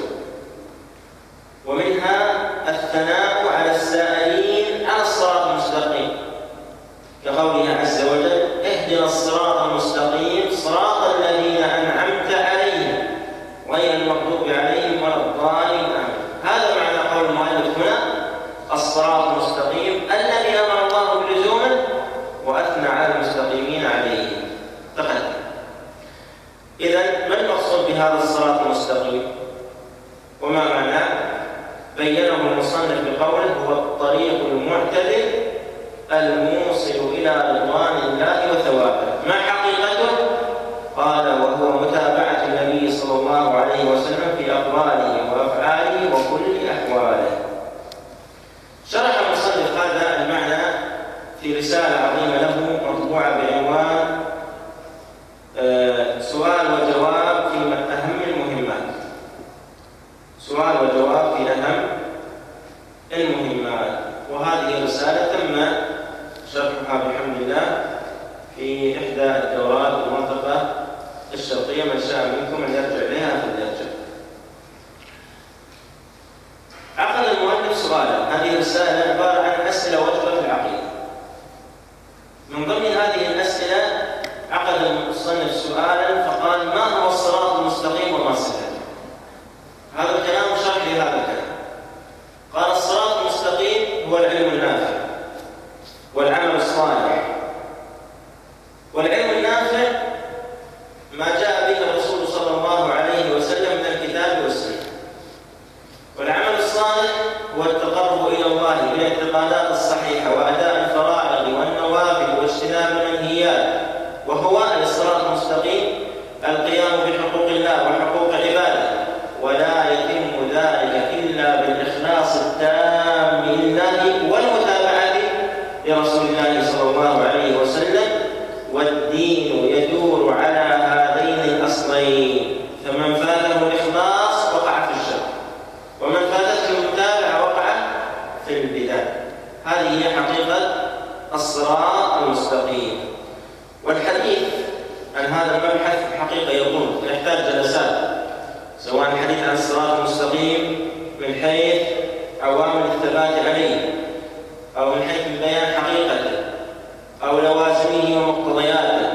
ومنها الثناء على السائلين على الصراط المستقيم كقوله عز وجل: اهدنا الصراط المستقيم صراط الذين أنعمت عليهم غير المغضوب عليهم ولا الضالين. هذا معنى قول المؤلف هنا: الصراط المستقيم الذي أمر الله بلزومه وأثنى على المستقيمين عليه. تقدم. إذن ما المقصود بهذا الصراط المستقيم وما معناه؟ بينه المصنف بقوله: هو الطريق المعتدل الموصل إلى رضوان الله وثوابه. ما حقيقته؟ قال: وهو متابعة النبي صلى الله عليه وسلم في أقواله وأفعاله وكل أحواله. شرح المصنف هذا المعنى في رسالة عظيمة له مطبوعة بعنوان سؤال وجواب في أهم المهمات. سؤال وجواب في أهم المهمات. وهذه رسالة تم شرحها بحمد الله في إحدى الدورات المنطقة الشرقية، من شاء منكم أن يرجع إليها فليرجع. عقد المؤلف سؤالا. هذه الرسالة عبارة عن أسئلة وجبة في العقيدة. من ضمن هذه الأسئلة عقد المصنف سؤالا فقال: ما هو الصراط المستقيم وما صفته؟ هذا الكلام شرح لهذا الكلام. قال: الصراط المستقيم هو العلم النافع والعمل الصالح. والعلم النافع ما جاء به الرسول صلى الله عليه وسلم من الكتاب والسنة. والعمل الصالح هو التقرب إلى الله بالاعتقادات الصحيحة وأداء الفرائض والنوافل واجتناب المنهيات، وهو الصراط المستقيم القيام بحقوق الله وحقوق عباده، ولا يتم ذلك إلا بالإخلاص التام لله والمتابعة لرسول الله صلى الله عليه وسلم. والدين يدور على هذين الأصلين، فمن فاته الإخلاص وقع في الشر، ومن فاتته المتابعة وقع في البدع. هذه هي حقيقة الصراط المستقيم. والحديث عن هذا المبحث حقيقة يطول، يحتاج جلسات، سواء الحديث عن الصراط المستقيم من حيث عوامل الثبات عليه، أو من حيث بيان حقيقته، أو لوازمه ومقتضياته،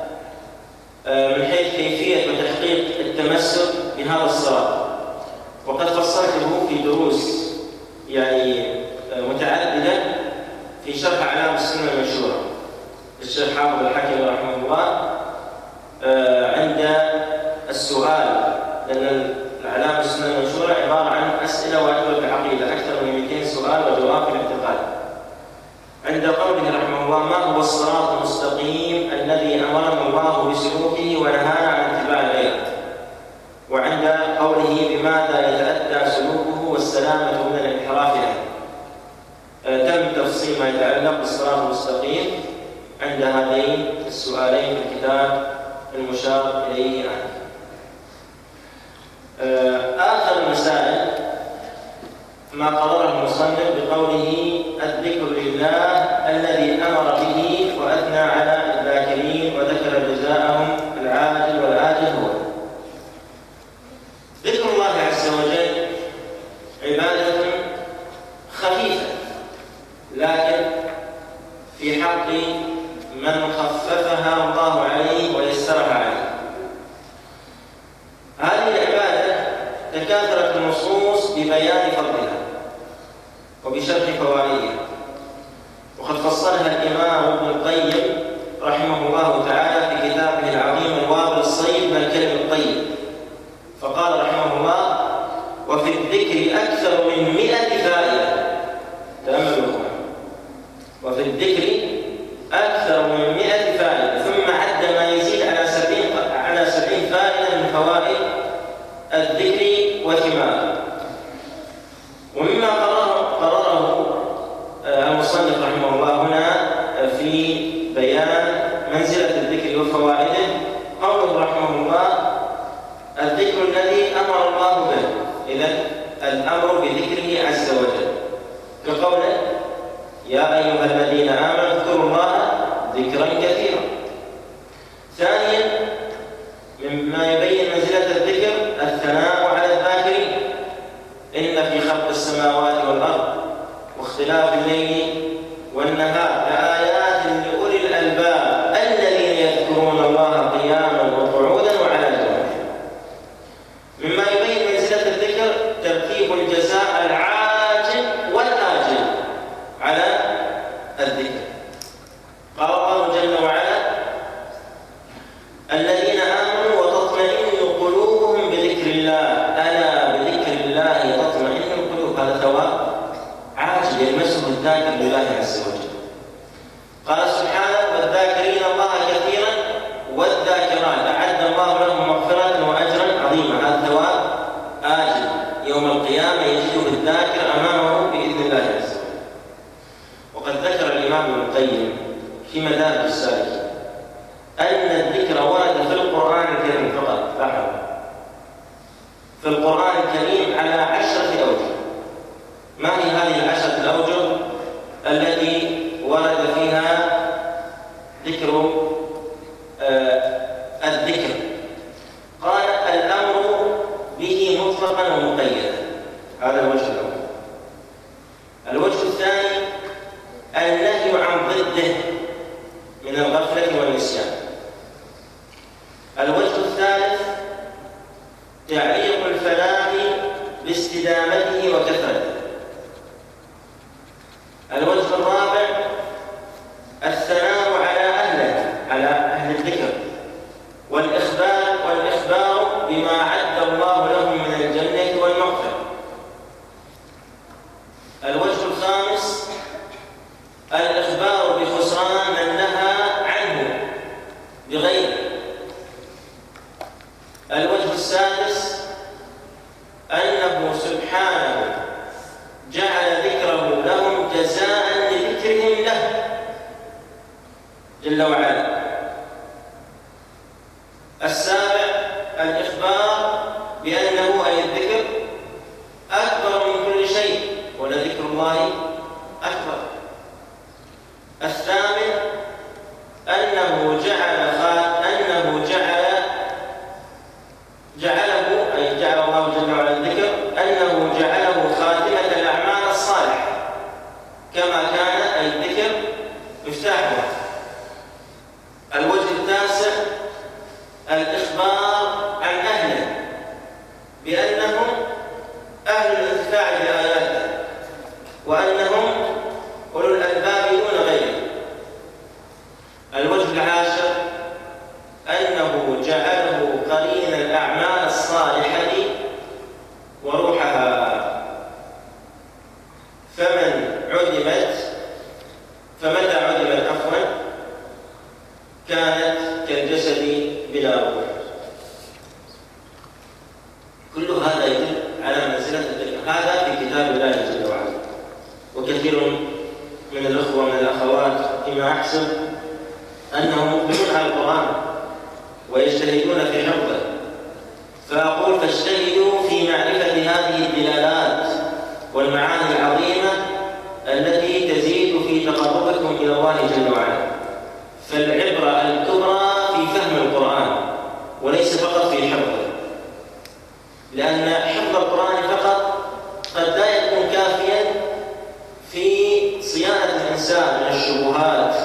من حيث كيفية وتحقيق التمسك بهذا الصراط. وقد فصلته في دروس يعني متعددة في شرح أعلام السنة المنشورة الشيخ حافظ الحكيم رحمه الله عند السؤال، لأن أعلام السنة المنشورة عبارة عن أسئلة وأجوبة في العقيدة، أكثر من مئتين سؤال وجواب في الاعتقاد. عند قوله رحمه الله: ما هو الصراط المستقيم الذي أمرنا الله بسلوكه ونهانا عن اتباع غيره؟ وعند قوله: بماذا يتأتى سلوكه والسلامة من الانحراف عنه؟ تم تفصيل ما يتعلق بالصراط المستقيم عند هذين السؤالين في الكتاب المشار إليه آنفا. آخر المسائل ما قرره المصنف بقوله الذكر لله الذي أمر به وأثنى على الذاكرين وذكر جزاءهم العاجل والآجل هو ذكر الله عز وجل عبادة خفيفة، لكن في حق من خففها الله عليه ويسرها عليه. هذه العبادة تكاثرت النصوص ببيان فضلها وبشرح فوائدها، وقد فصلها الإمام ابن القيم رحمه الله تعالى في كتابه العظيم الوابل الصيب من الكلم الطيب، فقال رحمه الله: وفي الذكر أكثر من مئة فائدة. تأملوا، وفي الذكر أكثر من مئة فائدة، ثم عد ما يزيد على سبعين على سبعين فائدة من فوائد الذكر وثماره. ومما قرره, قرره المصنف رحمه الله هنا في بيان منزلة الذكر وفوائده قوله رحمه الله: الذكر الذي أمر الله به، إذن الأمر بذكره عز وجل كقوله: يا أيها الذين آمنوا اذكروا الله ذكرا كثيرا. ثانيا مما يبين منزلة الذكر الثناء على الذاكرين: إن في خلق السماوات والأرض واختلاف الليل والنهار لآيات لأولي الألباب الذين يذكرون الله قياما وقعودا وعلى جنوبهم. مما يبين منزلة الذكر ترتيب الجزاء العاجل والآجل على الذكر. قال الله جل وعلا: الذين آمنوا وتطمئن قلوبهم بذكر الله، ألا بذكر الله تطمئن القلوب. هذا ثواب عاجل يلمسه الذاكر لله عز وجل. قال سبحانه: والذاكرين الله كثيرا والذاكرات أعد الله لهم مغفرة وأجرا عظيما. هذا ثواب آجل يوم القيامة يجده الذاكر أمامه بإذن الله عز وجل. وقد ذكر الإمام ابن القيم في مدارج السالكين أن الذكر ورد في القرآن الكريم فقط لاحظوا في القرآن الكريم على عشرة أوجه. ما هي هذه العشرة الأوجه التي ورد فيها ذكر آه الذكر؟ قال: الأمر به مطلقا ومقيدا، هذا الوجه الأول. الوجه الثاني النهي عن ضده من الغفلة والنسيان. الوجه الثالث تعليق الفلاح باستدامته وكثرته. الوجه الرابع الثناء على أهله، على أهل الذكر، والإخبار والإخبار بما عد الله لهم من الجنة والمغفرة. الوجه الخامس الإخبار بخسران من نهى عنه بغيره. الوجه السادس أنه سبحانه جعل ذكره لهم جزاء لذكرهم له جل وعلا. السابع الإخبار بأنه أي الذكر أكبر من كل شيء ولذكر الله أكبر. الثامن أنه جعل أنه جعل جعله أي جعل الله جل وعلا الذكر أنه جعله خاتمة الأعمال الصالحة، كما كان أي الذكر مفتاحه. الوجه التاسع الإخبار عن أهله بأنهم أهل الانتفاع بآياته وأنهم أولو الألباب دون غيره. الوجه العاشر أنه جعله قرين الأعمال الصالحة وروحها، فمن عدمت فمتى عدمت عفوا من الأخوة ومن الأخوات فيما أحسب أنهم مقبلون على القرآن ويجتهدون في حفظه، فأقول فاجتهدوا في معرفة هذه الدلالات والمعاني العظيمة التي تزيد في تقربكم إلى الله جل وعلا. فالعبرة الكبرى في فهم القرآن وليس فقط في حفظه، لأن حفظ القرآن فقط قد لا يكون كافيا في صيانة الإنسان من الشبهات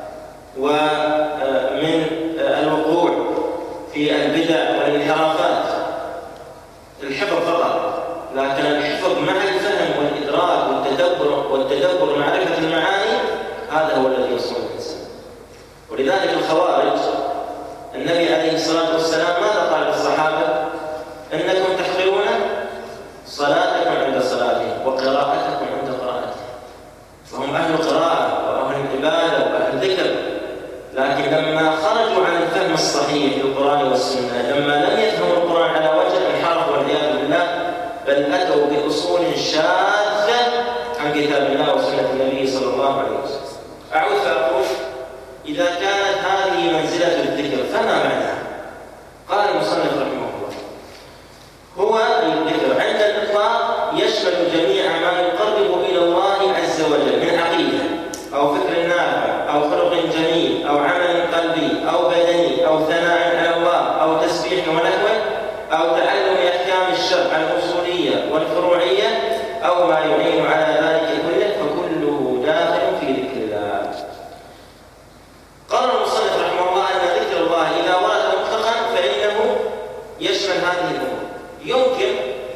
ومن الوقوع في البدع والانحرافات. الحفظ فقط، لكن الحفظ مع الفهم والإدراك والتدبر والتدبر معرفة المعاني هذا هو الذي يصون الإنسان. ولذلك الخوارج النبي عليه الصلاة والسلام ماذا قال للصحابة؟ إنكم تحقرون صلاتكم عند صلاتهم وقراءتكم عند قراءتهم. فهم أهل قراءة وأهل عبادة وأهل ذكر، لكن لما خرجوا عن الفهم الصحيح للقرآن والسنة، لما لم يفهموا القرآن على وجه انحرفوا والعياذ بالله، بل أتوا بأصول شاذة عن كتاب الله وسنة النبي صلى الله عليه وسلم. أعود فأقول إذا كانت هذه منزلة الذكر فما معناها؟ قال المصنف رحمه الله: هو الذكر عند الإطلاق يشمل جميع ما يقرب إلى الله عز وجل من عقيدة أو فكر نافع أو خلق جميل أو عمل قلبي أو بدني أو ثناء على الله أو تسبيح ونحوه أو تعلم أحكام الشرع الأصولية والفروعية أو ما يعين على ذلك كله، فكله داخل في ذكر الله. قال المصنف رحمه الله أن ذكر الله إذا ورد مطلقا فإنه يشمل هذه الأمور. يمكن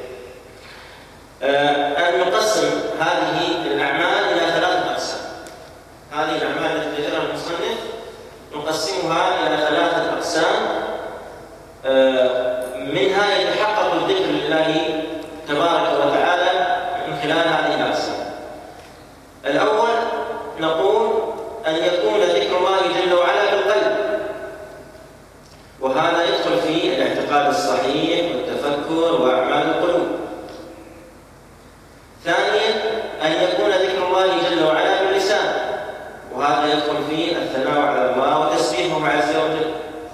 أن نقسم هذه الأعمال إلى ثلاثة أقسام. هذه الأعمال التي ذكرها المصنف نقسمها إلى ثلاثة أقسام، منها يتحقق الذكر لله تبارك وتعالى من خلال هذه الأقسام. الأول نقول أن يكون ذكر الله جل وعلا بالقلب، وهذا يدخل فيه الاعتقاد الصحيح والتفكر وأعمال القلوب. ثانيا أن يكون ذكر الله جل وعلا باللسان، وهذا يدخل فيه الثناء على الله وتسبيحه عز وجل.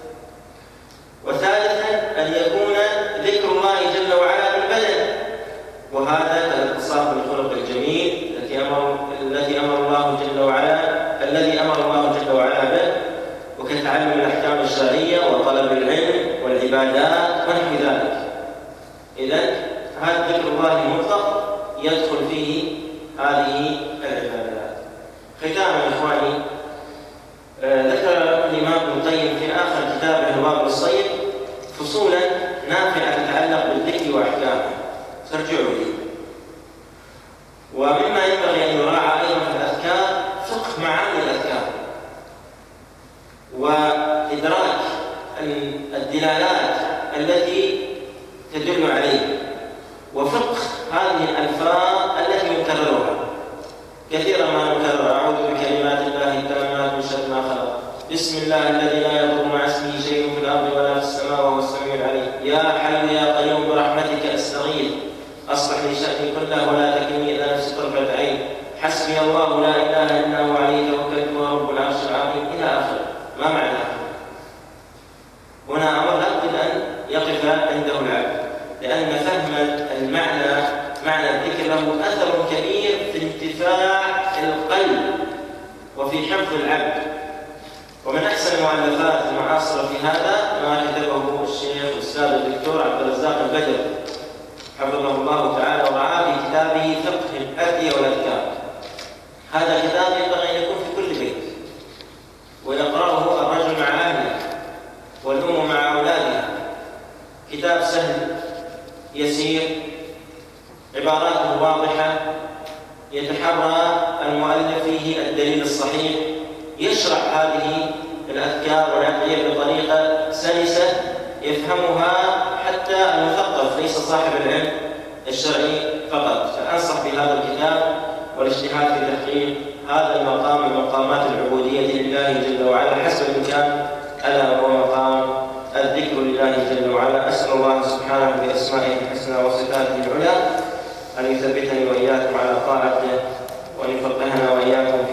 وثالثا أن يكون ذكر الله جل وعلا بالبدن، وهذا الاتصاف بالخلق الجميل التي أمر الذي أمر الله جل وعلا الذي أمر الله جل وعلا به، وكتعلم الأحكام الشرعية وطلب العلم والعبادات ونحو ذلك. إذن هذا ذكر الله المطلق يدخل فيه هذه العبادات. ختاما إخواني، ذكر الإمام ابن القيم في آخر كتابه الوابل الصيب فصولا نافعة تتعلق بالذكر وأحكامه، فارجعوا لي. ومما ينبغي أن يراعى أيضا في الأذكار فقه معاني الأذكار وإدراك الدلالات التي تدل عليه، وفقه هذه الألفاظ التي نكررها كثيرا ما نكرر: أعوذ بكلمات الله التامات من شر ما خلق، بسم الله الذي لا يضر مع اسمه شيء في الأرض ولا في السماء وهو السميع العليم، يا حي يا قيوم برحمتك أستغيث، أصلح لي شأني كله ولا تكلني إلى نفسي طرفة عين، حسبي الله لا إله إلا هو عليه توكلت وهو رب العرش العظيم، إلى آخره. ما معناه؟ هنا أمر لابد أن يقف عنده العبد، لأن فهم المعنى معنى الذكر له أثر كبير في انتفاع القلب وفي حفظ العبد. ومن أحسن المؤلفات المعاصرة في هذا ما كتبه الشيخ الأستاذ الدكتور عبد الرزاق البدر حفظه الله تعالى ورعاه في كتابه فقه الأدعية والأذكار. هذا كتاب ينبغي أن يكون في كل بيت ويقرأه الرجل مع أهله والأم مع أولادها. كتاب سهل يسير، عباراته واضحة، يتحرى المؤلف فيه الدليل الصحيح، يشرح هذه الأذكار والأدعية بطريقة سلسة يفهمها حتى المثقف ليس صاحب العلم الشرعي فقط. فأنصح بهذا الكتاب والاجتهاد في تحقيق هذا المقام من مقامات العبودية لله جل وعلا حسب الإمكان، ألا وهو مقام الذكر لله جل وعلا. أسأل الله سبحانه بأسمائه الحسنى وصفاته العلى أن يثبتني وإياكم على طاعته وأن يفقهنا وإياكم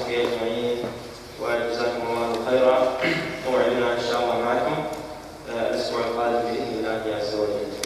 وصحبه أجمعين، وجزاكم الله خيرا. موعدنا إن شاء الله معكم الأسبوع القادم بإذن الله عز وجل.